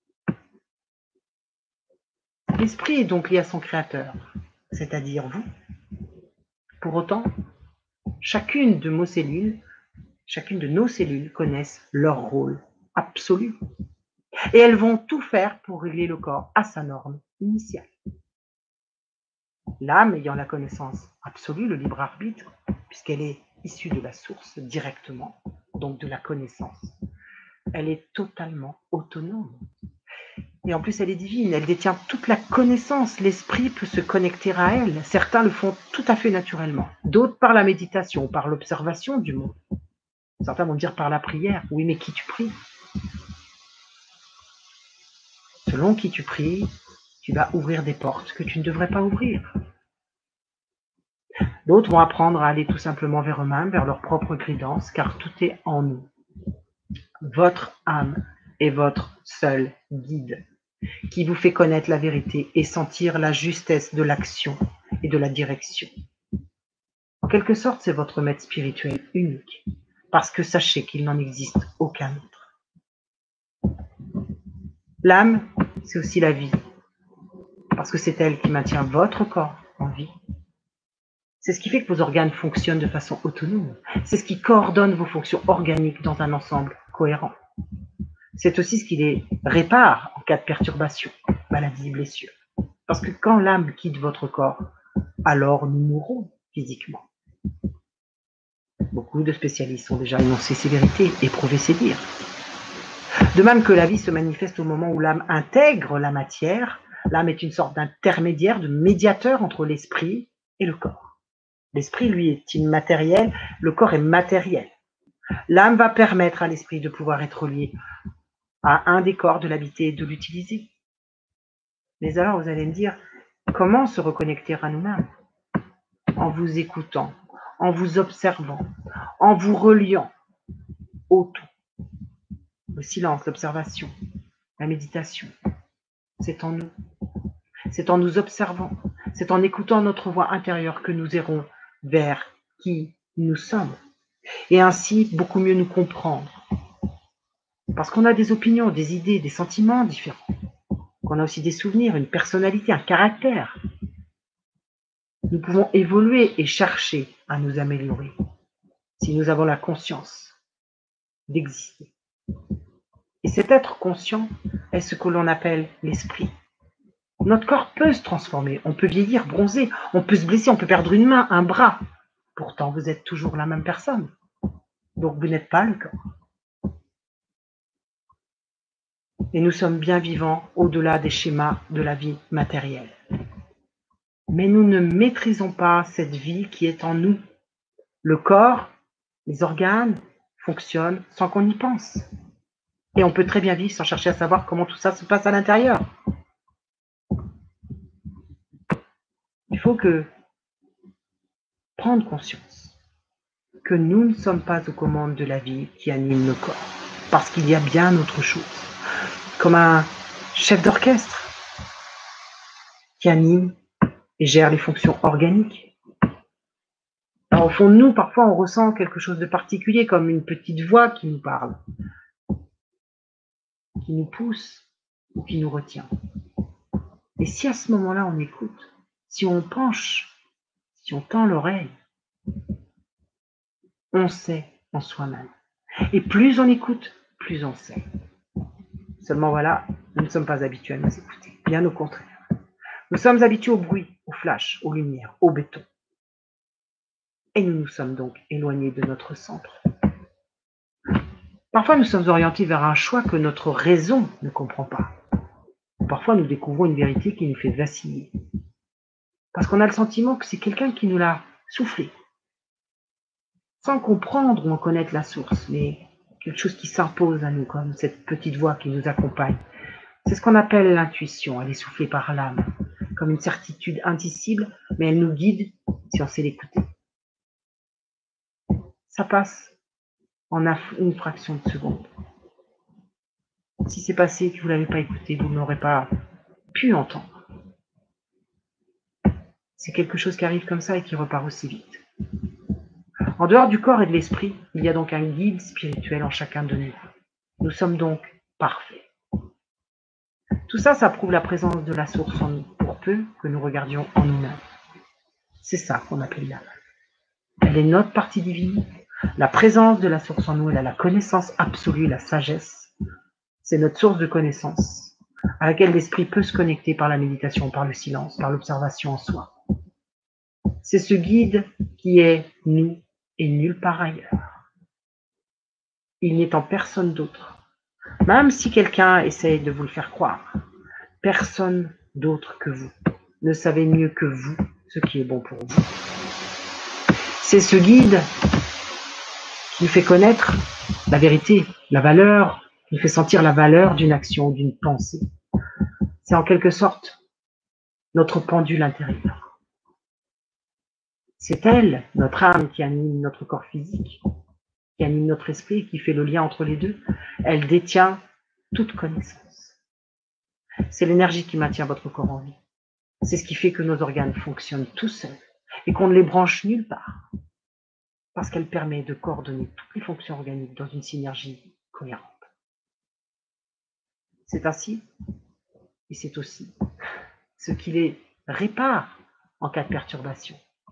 [SPEAKER 1] L'esprit est donc lié à son créateur, c'est-à-dire vous. Pour autant, chacune de nos cellules connaissent leur rôle absolu. Et elles vont tout faire pour régler le corps à sa norme initiale. L'âme ayant la connaissance absolue, le libre arbitre, puisqu'elle est issue de la source directement, donc de la connaissance, elle est totalement autonome. Et en plus, elle est divine, elle détient toute la connaissance. L'esprit peut se connecter à elle. Certains le font tout à fait naturellement. D'autres par la méditation, par l'observation du monde. Certains vont dire par la prière. Oui, mais qui tu pries? Selon qui tu pries, tu vas ouvrir des portes que tu ne devrais pas ouvrir. D'autres vont apprendre à aller tout simplement vers eux-mêmes, vers leur propre guidance, car tout est en nous. Votre âme est votre seul guide, qui vous fait connaître la vérité et sentir la justesse de l'action et de la direction. En quelque sorte, c'est votre maître spirituel unique, parce que sachez qu'il n'en existe aucun autre. L'âme, c'est aussi la vie, parce que c'est elle qui maintient votre corps en vie. C'est ce qui fait que vos organes fonctionnent de façon autonome. C'est ce qui coordonne vos fonctions organiques dans un ensemble cohérent. C'est aussi ce qui les répare en cas de perturbation, maladie, blessure. Parce que quand l'âme quitte votre corps, alors nous mourrons physiquement. Beaucoup de spécialistes ont déjà énoncé ces vérités et prouvé ces dires. De même que la vie se manifeste au moment où l'âme intègre la matière, l'âme est une sorte d'intermédiaire, de médiateur entre l'esprit et le corps. L'esprit, lui, est immatériel, le corps est matériel. L'âme va permettre à l'esprit de pouvoir être lié à un des corps, de l'habiter et de l'utiliser. Mais alors, vous allez me dire, comment se reconnecter à nous-mêmes? En vous écoutant, en vous observant, en vous reliant au tout. Le silence, l'observation, la méditation, c'est en nous. C'est en nous observant, c'est en écoutant notre voix intérieure que nous irons vers qui nous sommes. Et ainsi, beaucoup mieux nous comprendre. Parce qu'on a des opinions, des idées, des sentiments différents. Qu'on a aussi des souvenirs, une personnalité, un caractère. Nous pouvons évoluer et chercher à nous améliorer si nous avons la conscience d'exister. Et cet être conscient est ce que l'on appelle l'esprit. Notre corps peut se transformer, on peut vieillir, bronzer, on peut se blesser, on peut perdre une main, un bras. Pourtant, vous êtes toujours la même personne. Donc, vous n'êtes pas le corps. Et nous sommes bien vivants au-delà des schémas de la vie matérielle. Mais nous ne maîtrisons pas cette vie qui est en nous. Le corps, les organes fonctionnent sans qu'on y pense. Et on peut très bien vivre sans chercher à savoir comment tout ça se passe à l'intérieur. Il faut prendre conscience que nous ne sommes pas aux commandes de la vie qui anime nos corps, parce qu'il y a bien autre chose, comme un chef d'orchestre qui anime et gère les fonctions organiques. Alors, au fond de nous, parfois, on ressent quelque chose de particulier, comme une petite voix qui nous parle, qui nous pousse ou qui nous retient. Et si à ce moment-là, on écoute, si on penche, si on tend l'oreille, on sait en soi-même. Et plus on écoute, plus on sait. Seulement voilà, nous ne sommes pas habitués à nous écouter, bien au contraire. Nous sommes habitués au bruit, au flash, aux lumières, au béton. Et nous nous sommes donc éloignés de notre centre. Parfois, nous sommes orientés vers un choix que notre raison ne comprend pas. Parfois, nous découvrons une vérité qui nous fait vaciller. Parce qu'on a le sentiment que c'est quelqu'un qui nous l'a soufflé, sans comprendre ou en connaître la source, mais quelque chose qui s'impose à nous, comme cette petite voix qui nous accompagne. C'est ce qu'on appelle l'intuition, elle est soufflée par l'âme, comme une certitude indicible, mais elle nous guide si on sait l'écouter. Ça passe en une fraction de seconde. Si c'est passé, que vous ne l'avez pas écouté, vous n'aurez pas pu entendre. C'est quelque chose qui arrive comme ça et qui repart aussi vite. En dehors du corps et de l'esprit, il y a donc un guide spirituel en chacun de nous. Nous sommes donc parfaits. Tout ça, ça prouve la présence de la source en nous, pour peu que nous regardions en nous-mêmes. C'est ça qu'on appelle l'âme. Elle est notre partie divine. La présence de la source en nous, elle a la connaissance absolue, la sagesse. C'est notre source de connaissance, à laquelle l'esprit peut se connecter par la méditation, par le silence, par l'observation en soi. C'est ce guide qui est nous et nulle part ailleurs. Il n'est en personne d'autre. Même si quelqu'un essaye de vous le faire croire, personne d'autre que vous ne savez mieux que vous ce qui est bon pour vous. C'est ce guide qui nous fait connaître la vérité, la valeur, qui nous fait sentir la valeur d'une action, d'une pensée. C'est en quelque sorte notre pendule intérieur. C'est elle, notre âme, qui anime notre corps physique, qui anime notre esprit, qui fait le lien entre les deux. Elle détient toute connaissance. C'est l'énergie qui maintient votre corps en vie. C'est ce qui fait que nos organes fonctionnent tout seuls et qu'on ne les branche nulle part, parce qu'elle permet de coordonner toutes les fonctions organiques dans une synergie cohérente. C'est ainsi, et c'est aussi ce qui les répare en cas de perturbation.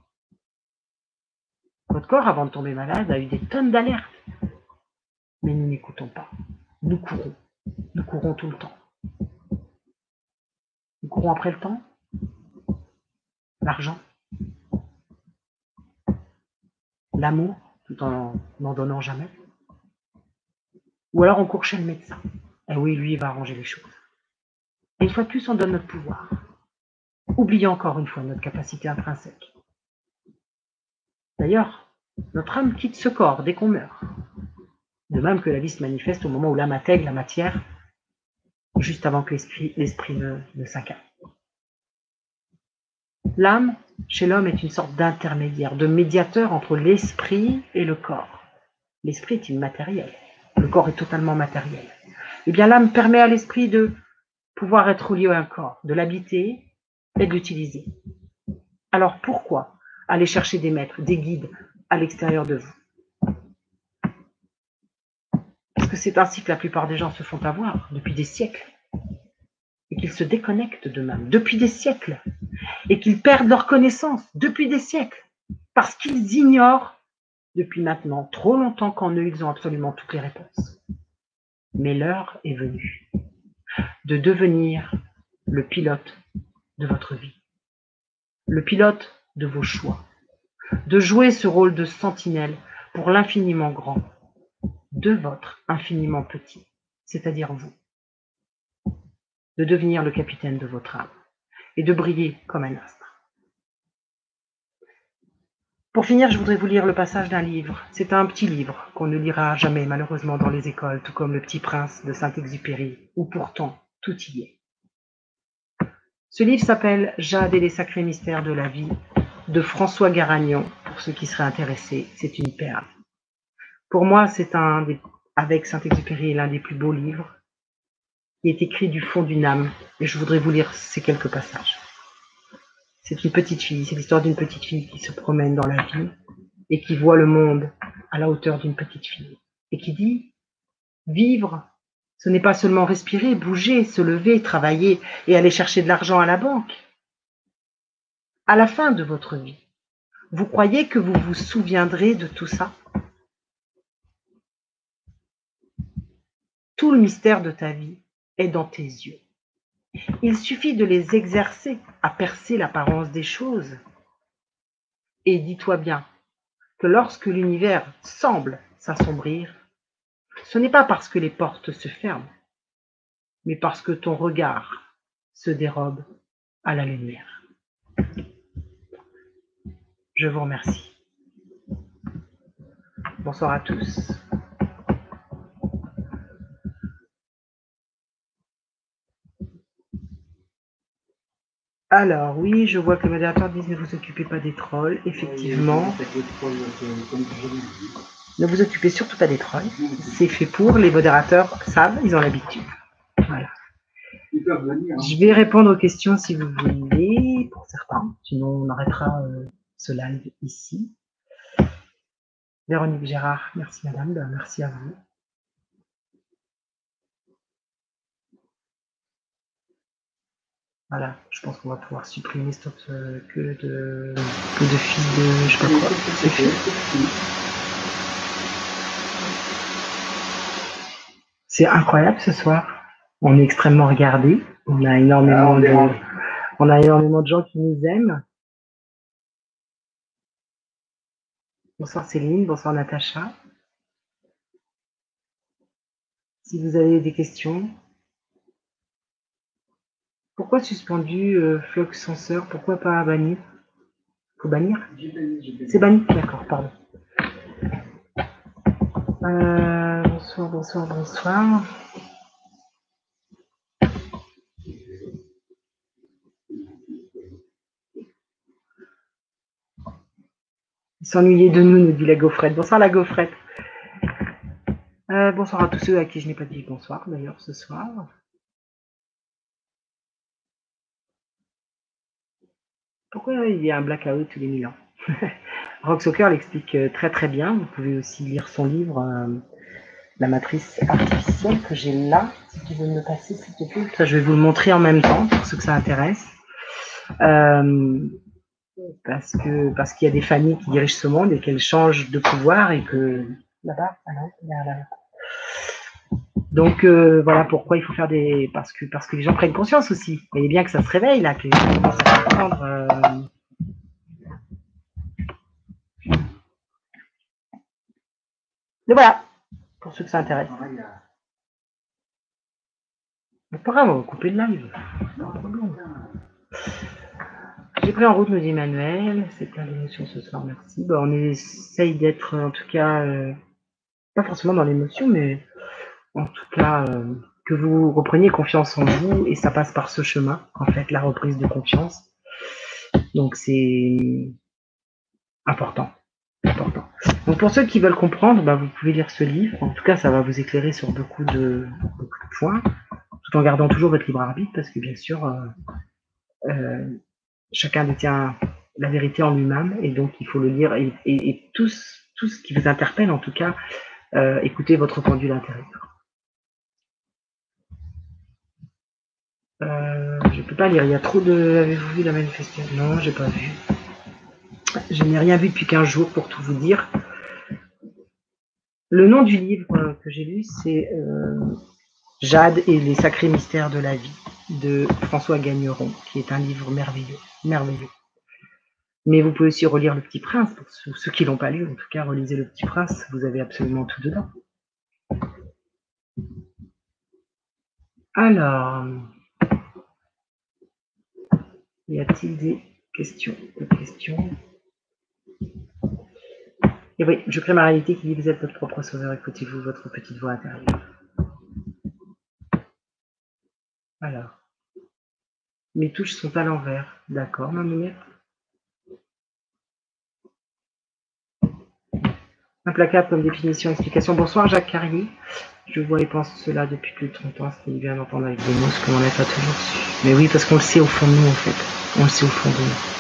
[SPEAKER 1] Votre corps, avant de tomber malade, a eu des tonnes d'alertes, mais nous n'écoutons pas. Nous courons tout le temps. Nous courons après le temps, l'argent, l'amour, tout en n'en donnant jamais. Ou alors on court chez le médecin. Et oui, lui, il va arranger les choses. Et une fois de plus, on donne notre pouvoir. Oublions encore une fois notre capacité intrinsèque. D'ailleurs, notre âme quitte ce corps dès qu'on meurt. De même que la vie se manifeste au moment où l'âme intègre la matière, juste avant que l'esprit ne s'incarne. L'âme, chez l'homme, est une sorte d'intermédiaire, de médiateur entre l'esprit et le corps. L'esprit est immatériel, le corps est totalement matériel. Eh bien, l'âme permet à l'esprit de pouvoir être lié à un corps, de l'habiter et de l'utiliser. Alors pourquoi aller chercher des maîtres, des guides à l'extérieur de vous? Parce que c'est ainsi que la plupart des gens se font avoir depuis des siècles, et qu'ils se déconnectent d'eux-mêmes depuis des siècles, et qu'ils perdent leur connaissance depuis des siècles, parce qu'ils ignorent depuis maintenant trop longtemps qu'en eux ils ont absolument toutes les réponses. Mais l'heure est venue de devenir le pilote de votre vie, le pilote de vos choix, de jouer ce rôle de sentinelle pour l'infiniment grand, de votre infiniment petit, c'est-à-dire vous, de devenir le capitaine de votre âme et de briller comme un astre. Pour finir, je voudrais vous lire le passage d'un livre. C'est un petit livre qu'on ne lira jamais malheureusement dans les écoles, tout comme Le Petit Prince de Saint-Exupéry, où pourtant tout y est. Ce livre s'appelle Jade et les sacrés mystères de la vie, de François Garagnon, pour ceux qui seraient intéressés. C'est une perle. Pour moi, c'est avec Saint-Exupéry, l'un des plus beaux livres qui est écrit du fond d'une âme, et je voudrais vous lire ces quelques passages. C'est une petite fille, c'est l'histoire d'une petite fille qui se promène dans la vie et qui voit le monde à la hauteur d'une petite fille et qui dit « Vivre, ce n'est pas seulement respirer, bouger, se lever, travailler et aller chercher de l'argent à la banque. À la fin de votre vie, vous croyez que vous vous souviendrez de tout ça? Tout le mystère de ta vie est dans tes yeux. Il suffit de les exercer à percer l'apparence des choses. Et dis-toi bien que lorsque l'univers semble s'assombrir, ce n'est pas parce que les portes se ferment, mais parce que ton regard se dérobe à la lumière. Je vous remercie. Bonsoir à tous. Alors, oui, je vois que le modérateur dit ne vous occupez pas des trolls, effectivement. Ne vous occupez surtout pas des trolls. C'est fait pour, les modérateurs savent, ils ont l'habitude. Voilà. Je vais répondre aux questions si vous voulez, pour certains. Sinon, on arrêtera ce live ici. Véronique Gérard, merci madame, merci à vous. Voilà, je pense qu'on va pouvoir supprimer stop que de fils de je sais pas quoi. C'est fait. C'est incroyable ce soir. On est extrêmement regardés. On a énormément de gens qui nous aiment. Bonsoir Céline, bonsoir Natacha. Si vous avez des questions. Pourquoi suspendu Flux censeur? Pourquoi pas bannir? Faut bannir? C'est banni? D'accord, pardon. Bonsoir. Il s'ennuyait de nous dit la gaufrette. Bonsoir la gaufrette. Bonsoir à tous ceux à qui je n'ai pas dit bonsoir d'ailleurs ce soir. Pourquoi il y a un blackout tous les 1000 ans? Rock Soccer l'explique très très bien. Vous pouvez aussi lire son livre La matrice artificielle que j'ai là. Si tu veux me le passer s'il te plaît. Ça, je vais vous le montrer en même temps pour ceux que ça intéresse. Parce qu'il y a des familles qui dirigent ce monde et qu'elles changent de pouvoir et que là-bas, là. Donc voilà pourquoi il faut faire des parce que les gens prennent conscience aussi. Il est bien que ça se réveille là, que les gens commencent à comprendre. Mais voilà, pour ceux que ça intéresse. Mais pas grave, on va couper le live. J'ai pris en route, nous dit Emmanuel. C'est plein d'émotions ce soir, merci. Bon, on essaye d'être en tout cas pas forcément dans l'émotion, mais en tout cas que vous repreniez confiance en vous et ça passe par ce chemin, en fait, la reprise de confiance. Donc c'est important. Donc pour ceux qui veulent comprendre, vous pouvez lire ce livre. En tout cas, ça va vous éclairer sur beaucoup de points, tout en gardant toujours votre libre arbitre, parce que bien sûr, chacun détient la vérité en lui-même, et donc il faut le lire et tout ce qui vous interpelle, en tout cas, écoutez votre pendule intérieure. Je peux pas lire, il y a trop de... Avez-vous vu la manifestation? Non, j'ai pas vu. Je n'ai rien vu depuis 15 jours, pour tout vous dire. Le nom du livre que j'ai lu, c'est Jade et les sacrés mystères de la vie de François Gagneron, qui est un livre merveilleux. Mais vous pouvez aussi relire Le Petit Prince, pour ceux qui l'ont pas lu, en tout cas, relisez Le Petit Prince, vous avez absolument tout dedans. Alors, y a-t-il des questions? Et oui, je crée ma réalité qui dit vous êtes votre propre sauveur, écoutez-vous votre petite voix intérieure. Alors, mes touches sont à l'envers, d'accord, ma minette? Implacable comme définition, explication. Bonsoir Jacques Carrier. Je vois et pense cela depuis plus de 30 ans, c'était bien d'entendre avec des mots ce que l'on n'a pas toujours su. Mais oui, parce qu'on le sait au fond de nous, en fait. On le sait au fond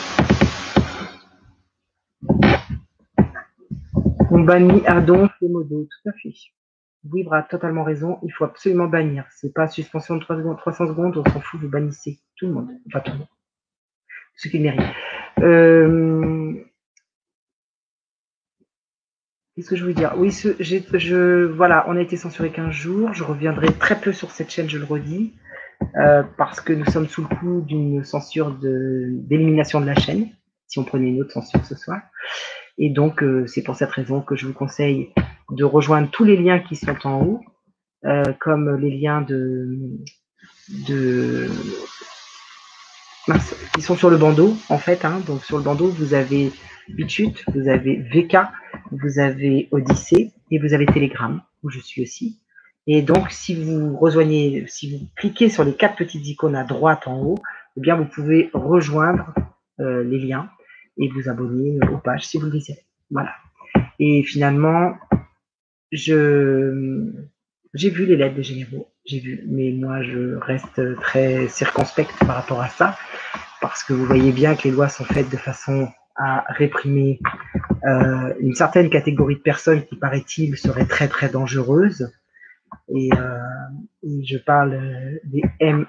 [SPEAKER 1] de nous. On bannit Adon et Modo, tout à fait. Vivre a totalement raison, il faut absolument bannir. C'est pas suspension de 300 secondes, on s'en fout, vous bannissez tout le monde. Enfin, tout le monde. Ce qu'il mérite. Qu'est-ce que je veux dire? Oui, voilà, on a été censuré 15 jours. Je reviendrai très peu sur cette chaîne, je le redis, parce que nous sommes sous le coup d'une censure d'élimination de la chaîne, si on prenait une autre censure ce soir. Et donc, c'est pour cette raison que je vous conseille de rejoindre tous les liens qui sont en haut, comme les liens ils sont sur le bandeau, en fait. Hein. Donc, sur le bandeau, vous avez BitChute, vous avez VK, vous avez Odyssée et vous avez Telegram, où je suis aussi. Et donc, si vous cliquez sur les 4 petites icônes à droite en haut, eh bien, vous pouvez rejoindre les liens et vous abonner aux pages si vous le désirez. Voilà. Et finalement, j'ai vu les lettres des généraux, j'ai vu, mais moi, je reste très circonspecte par rapport à ça. Parce que vous voyez bien que les lois sont faites de façon à réprimer une certaine catégorie de personnes qui, paraît-il, seraient très très dangereuses. Et je parle des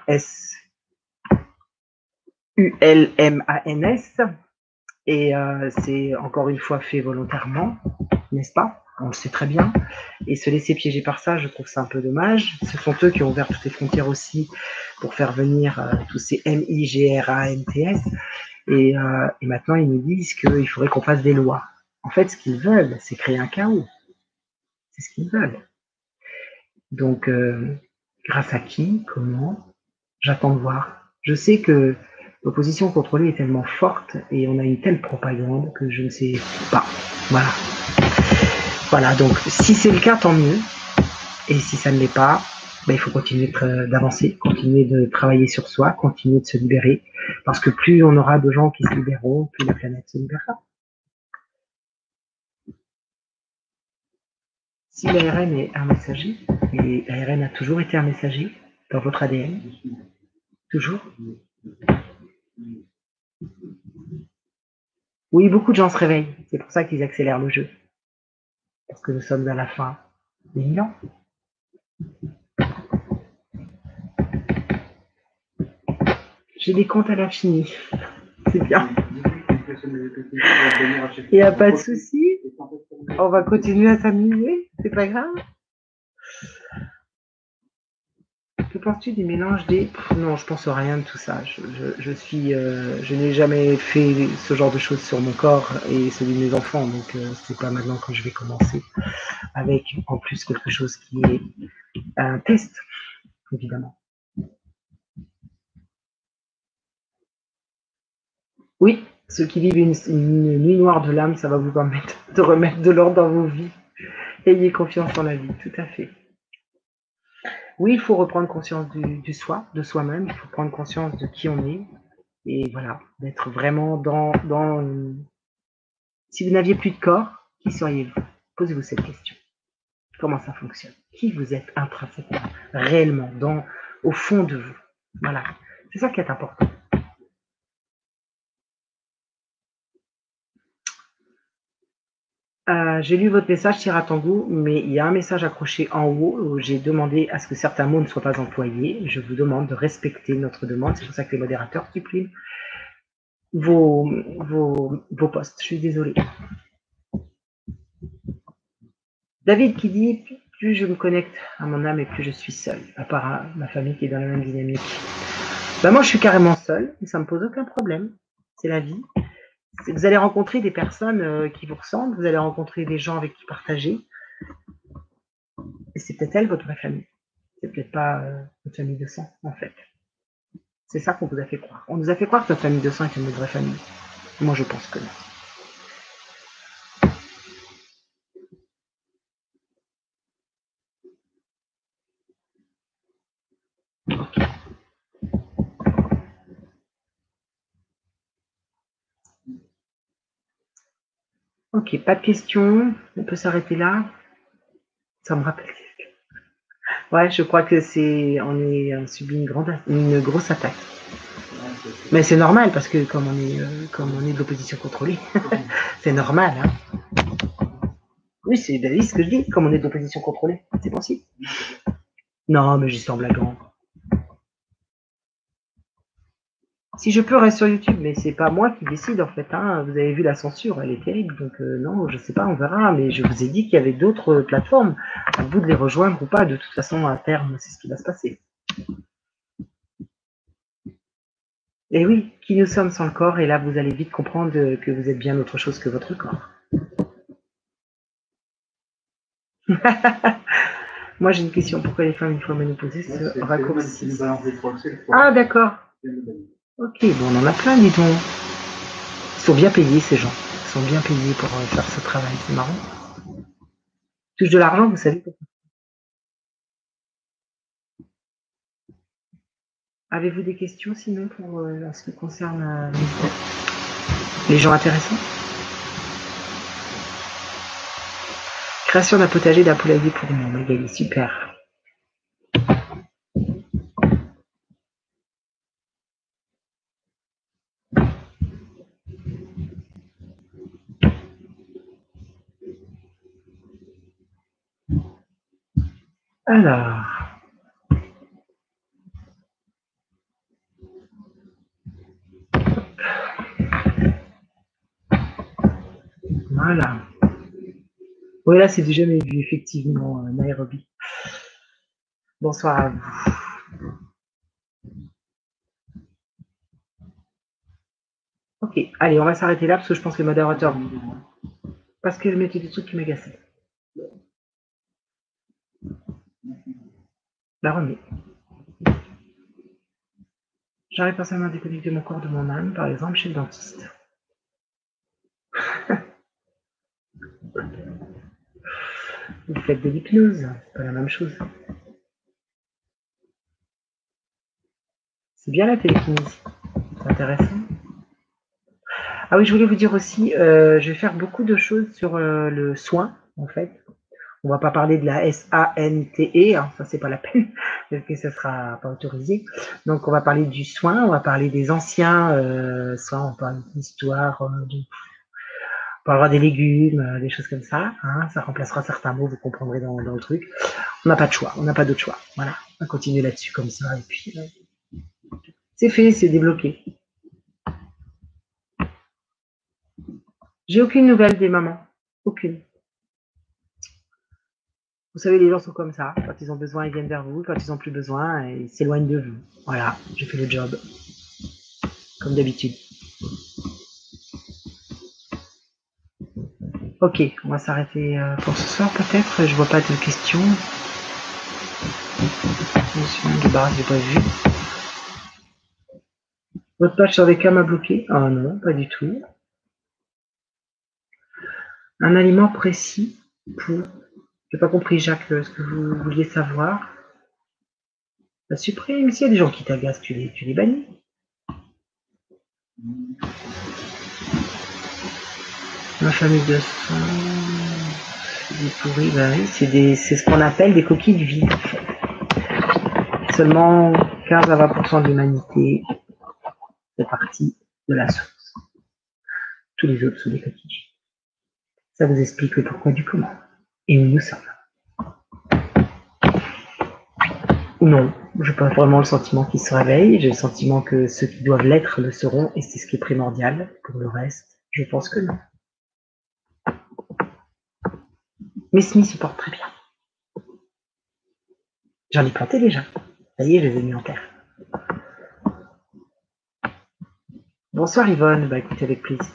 [SPEAKER 1] MSULMANS. Et c'est encore une fois fait volontairement, n'est-ce pas? On le sait très bien. Et se laisser piéger par ça, je trouve ça un peu dommage. Ce sont eux qui ont ouvert toutes les frontières aussi pour faire venir tous ces MIGRANTS. Et maintenant, ils nous disent qu'il faudrait qu'on fasse des lois. En fait, ce qu'ils veulent, c'est créer un chaos. C'est ce qu'ils veulent. Donc, grâce à qui? Comment? J'attends de voir. Je sais que l'opposition contrôlée est tellement forte et on a une telle propagande que je ne sais pas. Voilà. Voilà, donc si c'est le cas, tant mieux. Et si ça ne l'est pas, ben, il faut continuer d'avancer, continuer de travailler sur soi, continuer de se libérer. Parce que plus on aura de gens qui se libéreront, plus la planète se libérera. Si l'ARN est un messager, et l'ARN a toujours été un messager dans votre ADN, toujours. Oui, beaucoup de gens se réveillent. C'est pour ça qu'ils accélèrent le jeu. Parce que nous sommes à la fin des 1000 ans. J'ai des comptes à l'infini. C'est bien. Il n'y a pas de souci. On va continuer à s'amuser. C'est pas grave. Que penses-tu du mélange des... Non, je pense à rien de tout ça. Je n'ai jamais fait ce genre de choses sur mon corps et celui de mes enfants, donc c'est pas maintenant que je vais commencer avec en plus quelque chose qui est un test, évidemment. Oui, ceux qui vivent une nuit noire de l'âme, ça va vous permettre de remettre de l'ordre dans vos vies. Ayez confiance en la vie, tout à fait. Oui, il faut reprendre conscience du soi, de soi-même, il faut prendre conscience de qui on est, et voilà, d'être vraiment dans si vous n'aviez plus de corps, qui seriez-vous? Posez-vous cette question. Comment ça fonctionne? Qui vous êtes intrinsèquement, réellement, au fond de vous? Voilà, c'est ça qui est important. J'ai lu votre message, Tiratango, mais il y a un message accroché en haut où j'ai demandé à ce que certains mots ne soient pas employés. Je vous demande de respecter notre demande. C'est pour ça que les modérateurs suppriment vos postes. Je suis désolée. David qui dit plus je me connecte à mon âme et plus je suis seule, à part ma famille qui est dans la même dynamique. Ben moi, je suis carrément seule et ça me pose aucun problème. C'est la vie. Vous allez rencontrer des personnes qui vous ressemblent, vous allez rencontrer des gens avec qui partager. Et c'est peut-être elle, votre vraie famille. C'est peut-être pas votre famille de sang, en fait. C'est ça qu'on vous a fait croire. On nous a fait croire que notre famille de sang était notre vraie famille. Moi, je pense que non. Ok. Ok, pas de questions. On peut s'arrêter là. Ça me rappelle. Ouais, je crois que on subit une grosse attaque. Mais c'est normal parce que comme on est de l'opposition contrôlée, c'est normal. Hein. Oui, c'est ce que je dis. Comme on est de l'opposition contrôlée, c'est possible. Non, mais juste en blaguant. Si je peux, reste sur YouTube, mais c'est pas moi qui décide en fait. Hein. Vous avez vu la censure, elle est terrible. Donc non, je sais pas, on verra. Mais je vous ai dit qu'il y avait d'autres plateformes. À vous de les rejoindre ou pas. De toute façon, à terme, c'est ce qui va se passer. Et oui, qui nous sommes sans le corps. Et là, vous allez vite comprendre que vous êtes bien autre chose que votre corps. Moi, j'ai une question. Pourquoi les femmes, une fois ménopausées, se raccourcissent? Ah, d'accord. Ok, bon, on en a plein, dis donc. Ils sont bien payés, ces gens. Ils sont bien payés pour faire ce travail. C'est marrant. Ils touchent de l'argent, vous savez. Avez-vous des questions, sinon, pour en ce qui concerne les gens intéressants? Création d'un potager, d'un poulailler pour moi, Magali, super. Alors, voilà. Oui, là, c'est du jamais vu, effectivement, Nairobi. Bonsoir à vous. Ok, allez, on va s'arrêter là, parce que je pense que le modérateur... Parce que je mettais des trucs qui m'agaçaient. La remets. J'arrive pas seulement à déconnecter mon corps de mon âme, par exemple, chez le dentiste. Vous faites de l'hypnose, c'est pas la même chose. C'est bien la télékinésie, c'est intéressant. Ah oui, je voulais vous dire aussi, je vais faire beaucoup de choses sur le soin, en fait. On va pas parler de la S-A-N-T-E, hein, ça c'est pas la peine, parce que ça sera pas autorisé. Donc on va parler du soin, on va parler des anciens soins, on parle d'histoire, on parlera des légumes, des choses comme ça. Hein, ça remplacera certains mots, vous comprendrez dans le truc. On n'a pas de choix, on n'a pas d'autre choix. Voilà, on va continuer là-dessus comme ça, et puis c'est fait, c'est débloqué. J'ai aucune nouvelle des mamans, aucune. Vous savez, les gens sont comme ça. Quand ils ont besoin, ils viennent vers vous. Quand ils n'ont plus besoin, ils s'éloignent de vous. Voilà, j'ai fait le job, comme d'habitude. Ok, on va s'arrêter pour ce soir peut-être. Je vois pas de questions. Monsieur Guébaras, j'ai pas vu. Votre page sur les cams a bloqué? Ah non, pas du tout. Un aliment précis pour... J'ai pas compris, Jacques, ce que vous vouliez savoir. Bah, supprime. S'il y a des gens qui t'agacent, tu les bannis. Ma famille de sang, des pourris, bah oui, c'est ce qu'on appelle des coquilles vides. Seulement 15 à 20% de l'humanité fait partie de la source. Tous les autres sont des coquilles. Ça vous explique le pourquoi du comment. Et où nous sommes. Ou non, j'ai pas vraiment le sentiment qu'ils se réveillent. J'ai le sentiment que ceux qui doivent l'être le seront, et c'est ce qui est primordial. Pour le reste, je pense que non. Mais Smith se porte très bien. J'en ai planté déjà. Ça y est, je les ai mis en terre. Bonsoir Yvonne, bah écoutez avec plaisir.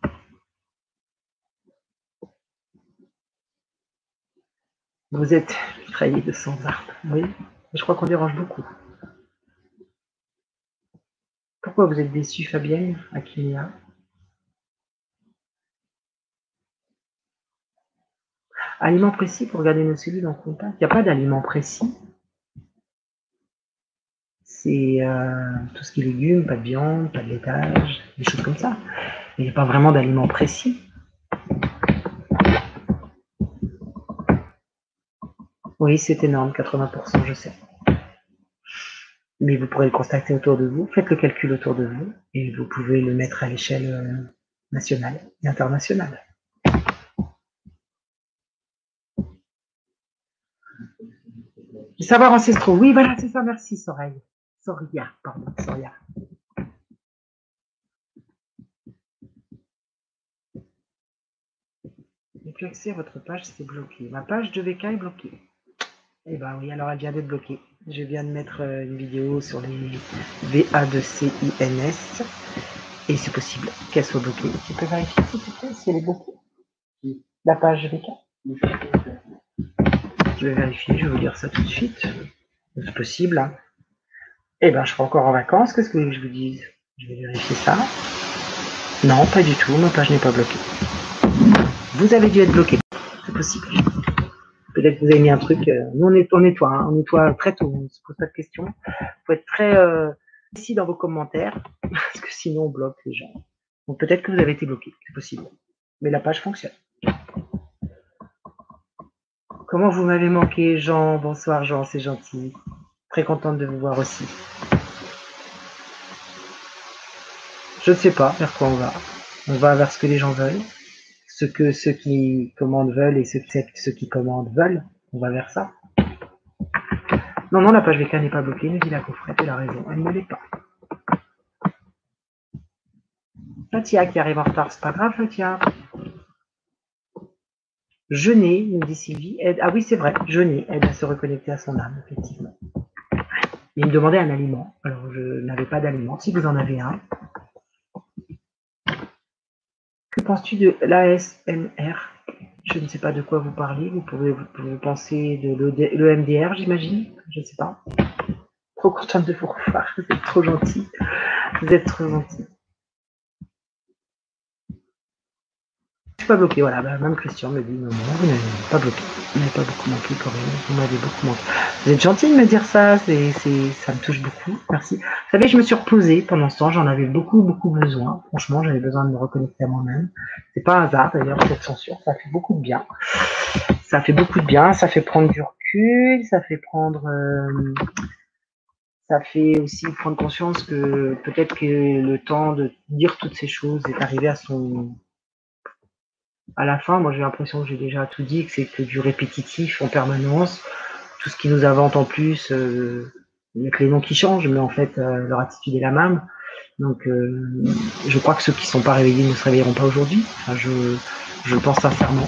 [SPEAKER 1] Vous êtes trahi de 100 arbres, oui. Je crois qu'on dérange beaucoup. Pourquoi vous êtes déçue, Fabienne, Akilia? Aliment précis pour garder nos cellules en contact? Il n'y a pas d'aliment précis. C'est tout ce qui est légumes, pas de viande, pas de laitage, des choses comme ça. Il n'y a pas vraiment d'aliment précis. Oui, c'est énorme, 80%, je sais. Mais vous pourrez le constater autour de vous. Faites le calcul autour de vous et vous pouvez le mettre à l'échelle nationale et internationale. Les savoirs ancestraux, oui, voilà, c'est ça, merci, Soraya. Soria, pardon, Soria. plus accès à votre page, c'est bloqué. Ma page de VK est bloquée. Eh ben oui, alors elle vient d'être bloquée. Je viens de mettre une vidéo sur les VA de CINS et c'est possible qu'elle soit bloquée. Tu peux vérifier s'il te plaît si elle est bloquée? La page VK? Je vais vérifier, je vais vous dire ça tout de suite. C'est possible. Hein. Eh ben, je serai encore en vacances. Qu'est-ce que vous voulez que je vous dise? Je vais vérifier ça. Non, pas du tout. Ma page n'est pas bloquée. Vous avez dû être bloqué. C'est possible. Peut-être que vous avez mis un truc. Nous, on nettoie. Hein. On nettoie très tôt. On ne se pose pas de questions. Il faut être très précis dans vos commentaires. Parce que sinon, on bloque les gens. Donc, peut-être que vous avez été bloqué. C'est possible. Mais la page fonctionne. Comment vous m'avez manqué, Jean? Bonsoir, Jean. C'est gentil. Très contente de vous voir aussi. Je ne sais pas vers quoi on va. On va vers ce que les gens veulent, ce que ceux qui commandent veulent et ce que ceux qui commandent veulent. On va vers ça. Non, non, la page VK n'est pas bloquée, nous dit la coffrette, elle a raison, elle ne l'est pas. Fatia qui arrive en retard, c'est pas grave, Fatia. Jeûner, nous dit Sylvie, aide. Ah oui, c'est vrai, jeûner aide à se reconnecter à son âme, effectivement. Il me demandait un aliment, alors je n'avais pas d'aliment. Si vous en avez un. Que penses-tu de l'ASMR? Je ne sais pas de quoi vous parlez. Vous penser de l'EMDR, j'imagine. Je ne sais pas. Trop contente de vous revoir. Vous êtes trop gentil. Vous êtes trop gentil. Je suis pas bloqué, voilà. Bah, même Christian me dit non, vous n'avez pas bloqué. Vous n'avez pas beaucoup manqué, Corinne. Vous m'avez beaucoup manqué. Vous êtes gentil de me dire ça. Ça me touche beaucoup. Merci. Vous savez, je me suis reposée pendant ce temps. J'en avais beaucoup besoin. Franchement, j'avais besoin de me reconnecter à moi-même. C'est pas un hasard d'ailleurs cette censure. Ça fait beaucoup de bien. Ça fait beaucoup de bien. Ça fait prendre du recul. Ça fait prendre. Ça fait aussi prendre conscience que peut-être que le temps de dire toutes ces choses est arrivé à la fin. Moi, j'ai l'impression que j'ai déjà tout dit, que c'est que du répétitif en permanence. Tout ce qui nous invente en plus, il n'y a que les noms qui changent, mais en fait, leur attitude est la même. Donc, je crois que ceux qui ne sont pas réveillés ne se réveilleront pas aujourd'hui. Enfin, je pense sincèrement.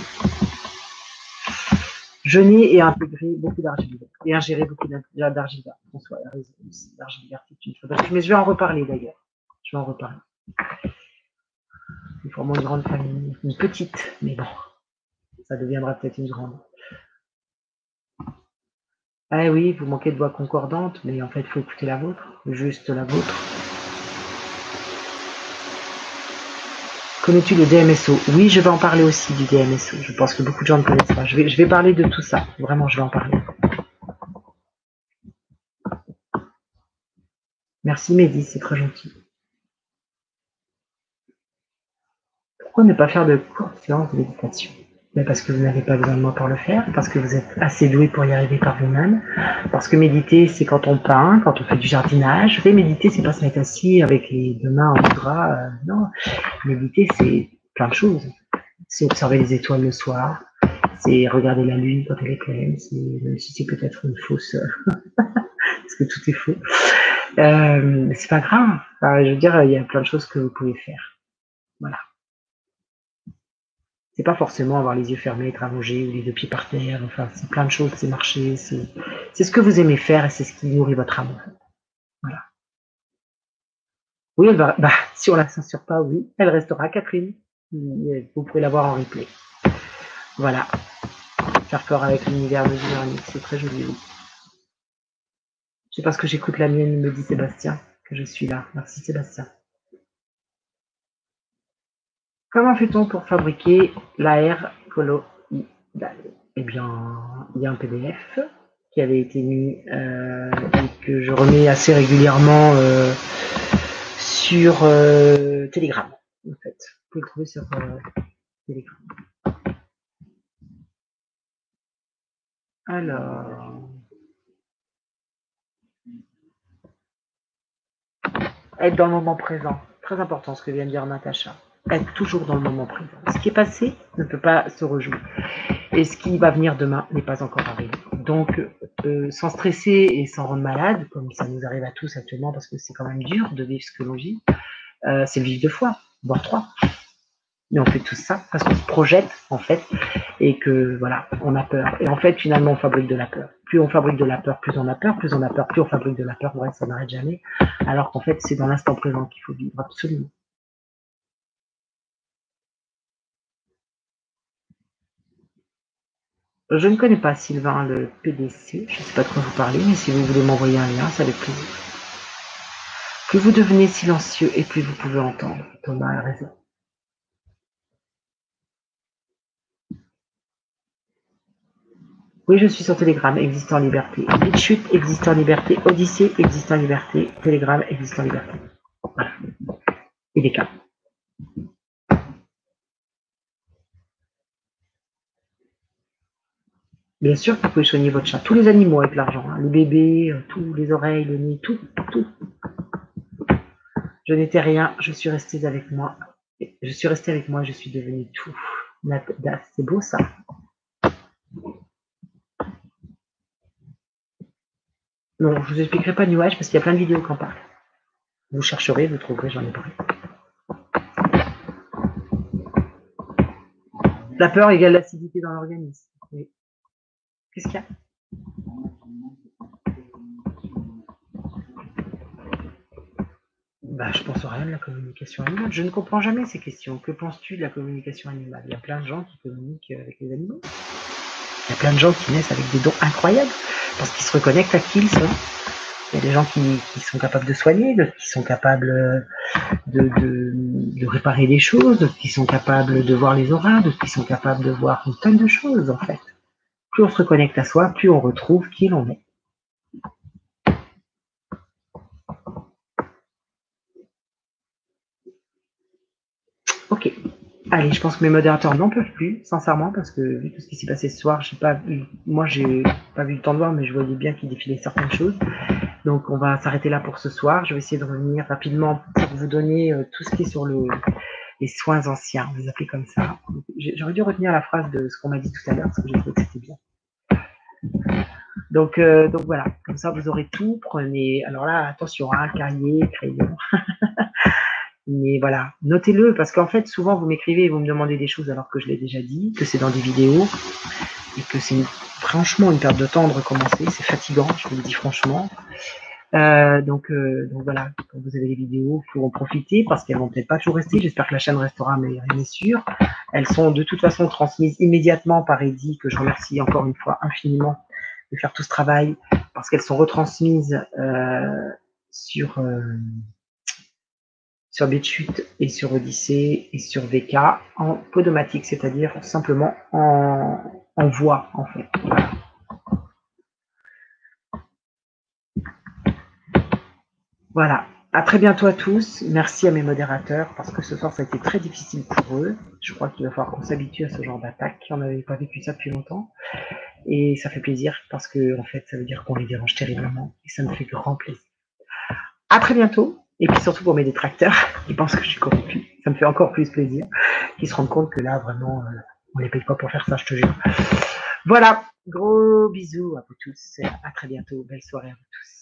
[SPEAKER 1] Jeûner et intégrer beaucoup d'argile. Et ingérer beaucoup d'argile. François a raison aussi. L'argile verte est une chose. Mais je vais en reparler d'ailleurs. Je vais en reparler. C'est vraiment une grande famille. Une petite, mais bon. Ça deviendra peut-être une grande. Ah oui, vous manquez de voix concordante, mais en fait, il faut écouter la vôtre. Juste la vôtre. Connais-tu le DMSO? Oui, je vais en parler aussi du DMSO. Je pense que beaucoup de gens ne connaissent pas. Je vais parler de tout ça. Vraiment, je vais en parler. Merci Mehdi, c'est très gentil. Pourquoi ne pas faire de courtes séances de méditation? Parce que vous n'avez pas besoin de moi pour le faire, parce que vous êtes assez doué pour y arriver par vous-même, parce que méditer, c'est quand on peint, quand on fait du jardinage. Vous savez, méditer, c'est pas se mettre assis avec les deux mains en bras. Non, méditer, c'est plein de choses. C'est observer les étoiles le soir, c'est regarder la lune quand elle est pleine, même si c'est peut-être une fausse, parce que tout est faux. C'est pas grave. Enfin, je veux dire, il y a plein de choses que vous pouvez faire. Voilà. C'est pas forcément avoir les yeux fermés, être allongé ou les deux pieds par terre. Enfin, c'est plein de choses. C'est marcher. C'est ce que vous aimez faire et c'est ce qui nourrit votre âme. Voilà. Oui, elle va. Bah, si on la censure pas, oui, elle restera Catherine. Vous pourrez la voir en replay. Voilà. Faire corps avec l'univers de Véronique, c'est très joli. C'est parce que j'écoute la mienne, me dit Sébastien, que je suis là. Merci Sébastien. Comment fait-on pour fabriquer l'AR colloïdal? Eh bien, il y a un PDF qui avait été mis et que je remets assez régulièrement sur Telegram. En fait, vous pouvez le trouver sur Telegram. Alors, être dans le moment présent, très important ce que vient de dire Natacha. Être toujours dans le moment présent. Ce qui est passé ne peut pas se rejouer. Et ce qui va venir demain n'est pas encore arrivé. Donc, sans stresser et sans rendre malade, comme ça nous arrive à tous actuellement, parce que c'est quand même dur de vivre ce que l'on vit, c'est le vivre deux fois, voire trois. Mais on fait tout ça parce qu'on se projette, en fait, et que, voilà, on a peur. Et en fait, finalement, on fabrique de la peur. Plus on fabrique de la peur, plus on a peur. Plus on a peur, plus on fabrique de la peur. Bref, ça n'arrête jamais. Alors qu'en fait, c'est dans l'instant présent qu'il faut vivre, absolument. Je ne connais pas Sylvain, le PDC. Je ne sais pas de quoi vous parlez, mais si vous voulez m'envoyer un lien, ça avec plaisir. Plus vous devenez silencieux et plus vous pouvez entendre. Thomas a raison. Oui, je suis sur Telegram, existe en liberté. BitChute existe en liberté. Odyssée existe en liberté. Telegram existe en liberté. Voilà. Et des cas. Bien sûr que vous pouvez soigner votre chat. Tous les animaux avec l'argent. Hein. Les bébés, tous les oreilles, le nez, tout, tout. Je n'étais rien, je suis restée avec moi. Je suis restée avec moi, je suis devenue tout. C'est beau ça. Non, je vous expliquerai pas New Age parce qu'il y a plein de vidéos qui en parlent. Vous chercherez, vous trouverez, j'en ai parlé. La peur égale l'acidité dans l'organisme. Oui. Qu'est-ce qu'il y a? Bah, je pense rien de la communication animale. Je ne comprends jamais ces questions. Que penses-tu de la communication animale? Il y a plein de gens qui communiquent avec les animaux. Il y a plein de gens qui naissent avec des dons incroyables parce qu'ils se reconnectent à qui ils sont. Il y a des gens qui sont capables de soigner, d'autres qui sont capables de réparer des choses, d'autres qui sont capables de voir les auras, d'autres qui sont capables de voir une tonne de choses en fait. Plus on se reconnecte à soi, plus on retrouve qui l'on est. Ok. Allez, je pense que mes modérateurs n'en peuvent plus, sincèrement, parce que vu tout ce qui s'est passé ce soir, j'ai pas vu le temps de voir, mais je voyais bien qu'il défilait certaines choses. Donc on va s'arrêter là pour ce soir. Je vais essayer de revenir rapidement pour vous donner tout ce qui est sur les soins anciens, vous les appelez comme ça. J'aurais dû retenir la phrase de ce qu'on m'a dit tout à l'heure, parce que j'ai trouvé que c'était bien. Donc voilà, comme ça vous aurez tout. Prenez, alors là, attention, hein, cahier, crayon. Mais voilà, notez-le, parce qu'en fait, souvent vous m'écrivez et vous me demandez des choses alors que je l'ai déjà dit, que c'est dans des vidéos, et que c'est franchement une perte de temps de recommencer. C'est fatigant, je vous le dis franchement. Donc voilà, quand vous avez les vidéos, il faut en profiter parce qu'elles vont peut-être pas toujours rester. J'espère que la chaîne restera, mais rien n'est sûr. Elles sont de toute façon transmises immédiatement par Eddy, que je remercie encore une fois infiniment de faire tout ce travail, parce qu'elles sont retransmises sur BitChute et sur Odyssée et sur VK en podomatique, c'est-à-dire simplement en voix en fait. Voilà. Voilà. À très bientôt à tous. Merci à mes modérateurs parce que ce soir ça a été très difficile pour eux. Je crois qu'il va falloir qu'on s'habitue à ce genre d'attaque. On n'avait pas vécu ça depuis longtemps. Et ça fait plaisir parce que en fait ça veut dire qu'on les dérange terriblement et ça me fait grand plaisir. À très bientôt. Et puis surtout pour mes détracteurs qui pensent que je suis corrompu. Ça me fait encore plus plaisir qu'ils se rendent compte que là vraiment on les paye pas pour faire ça, je te jure. Voilà. Gros bisous à vous tous. À très bientôt. Belle soirée à vous tous.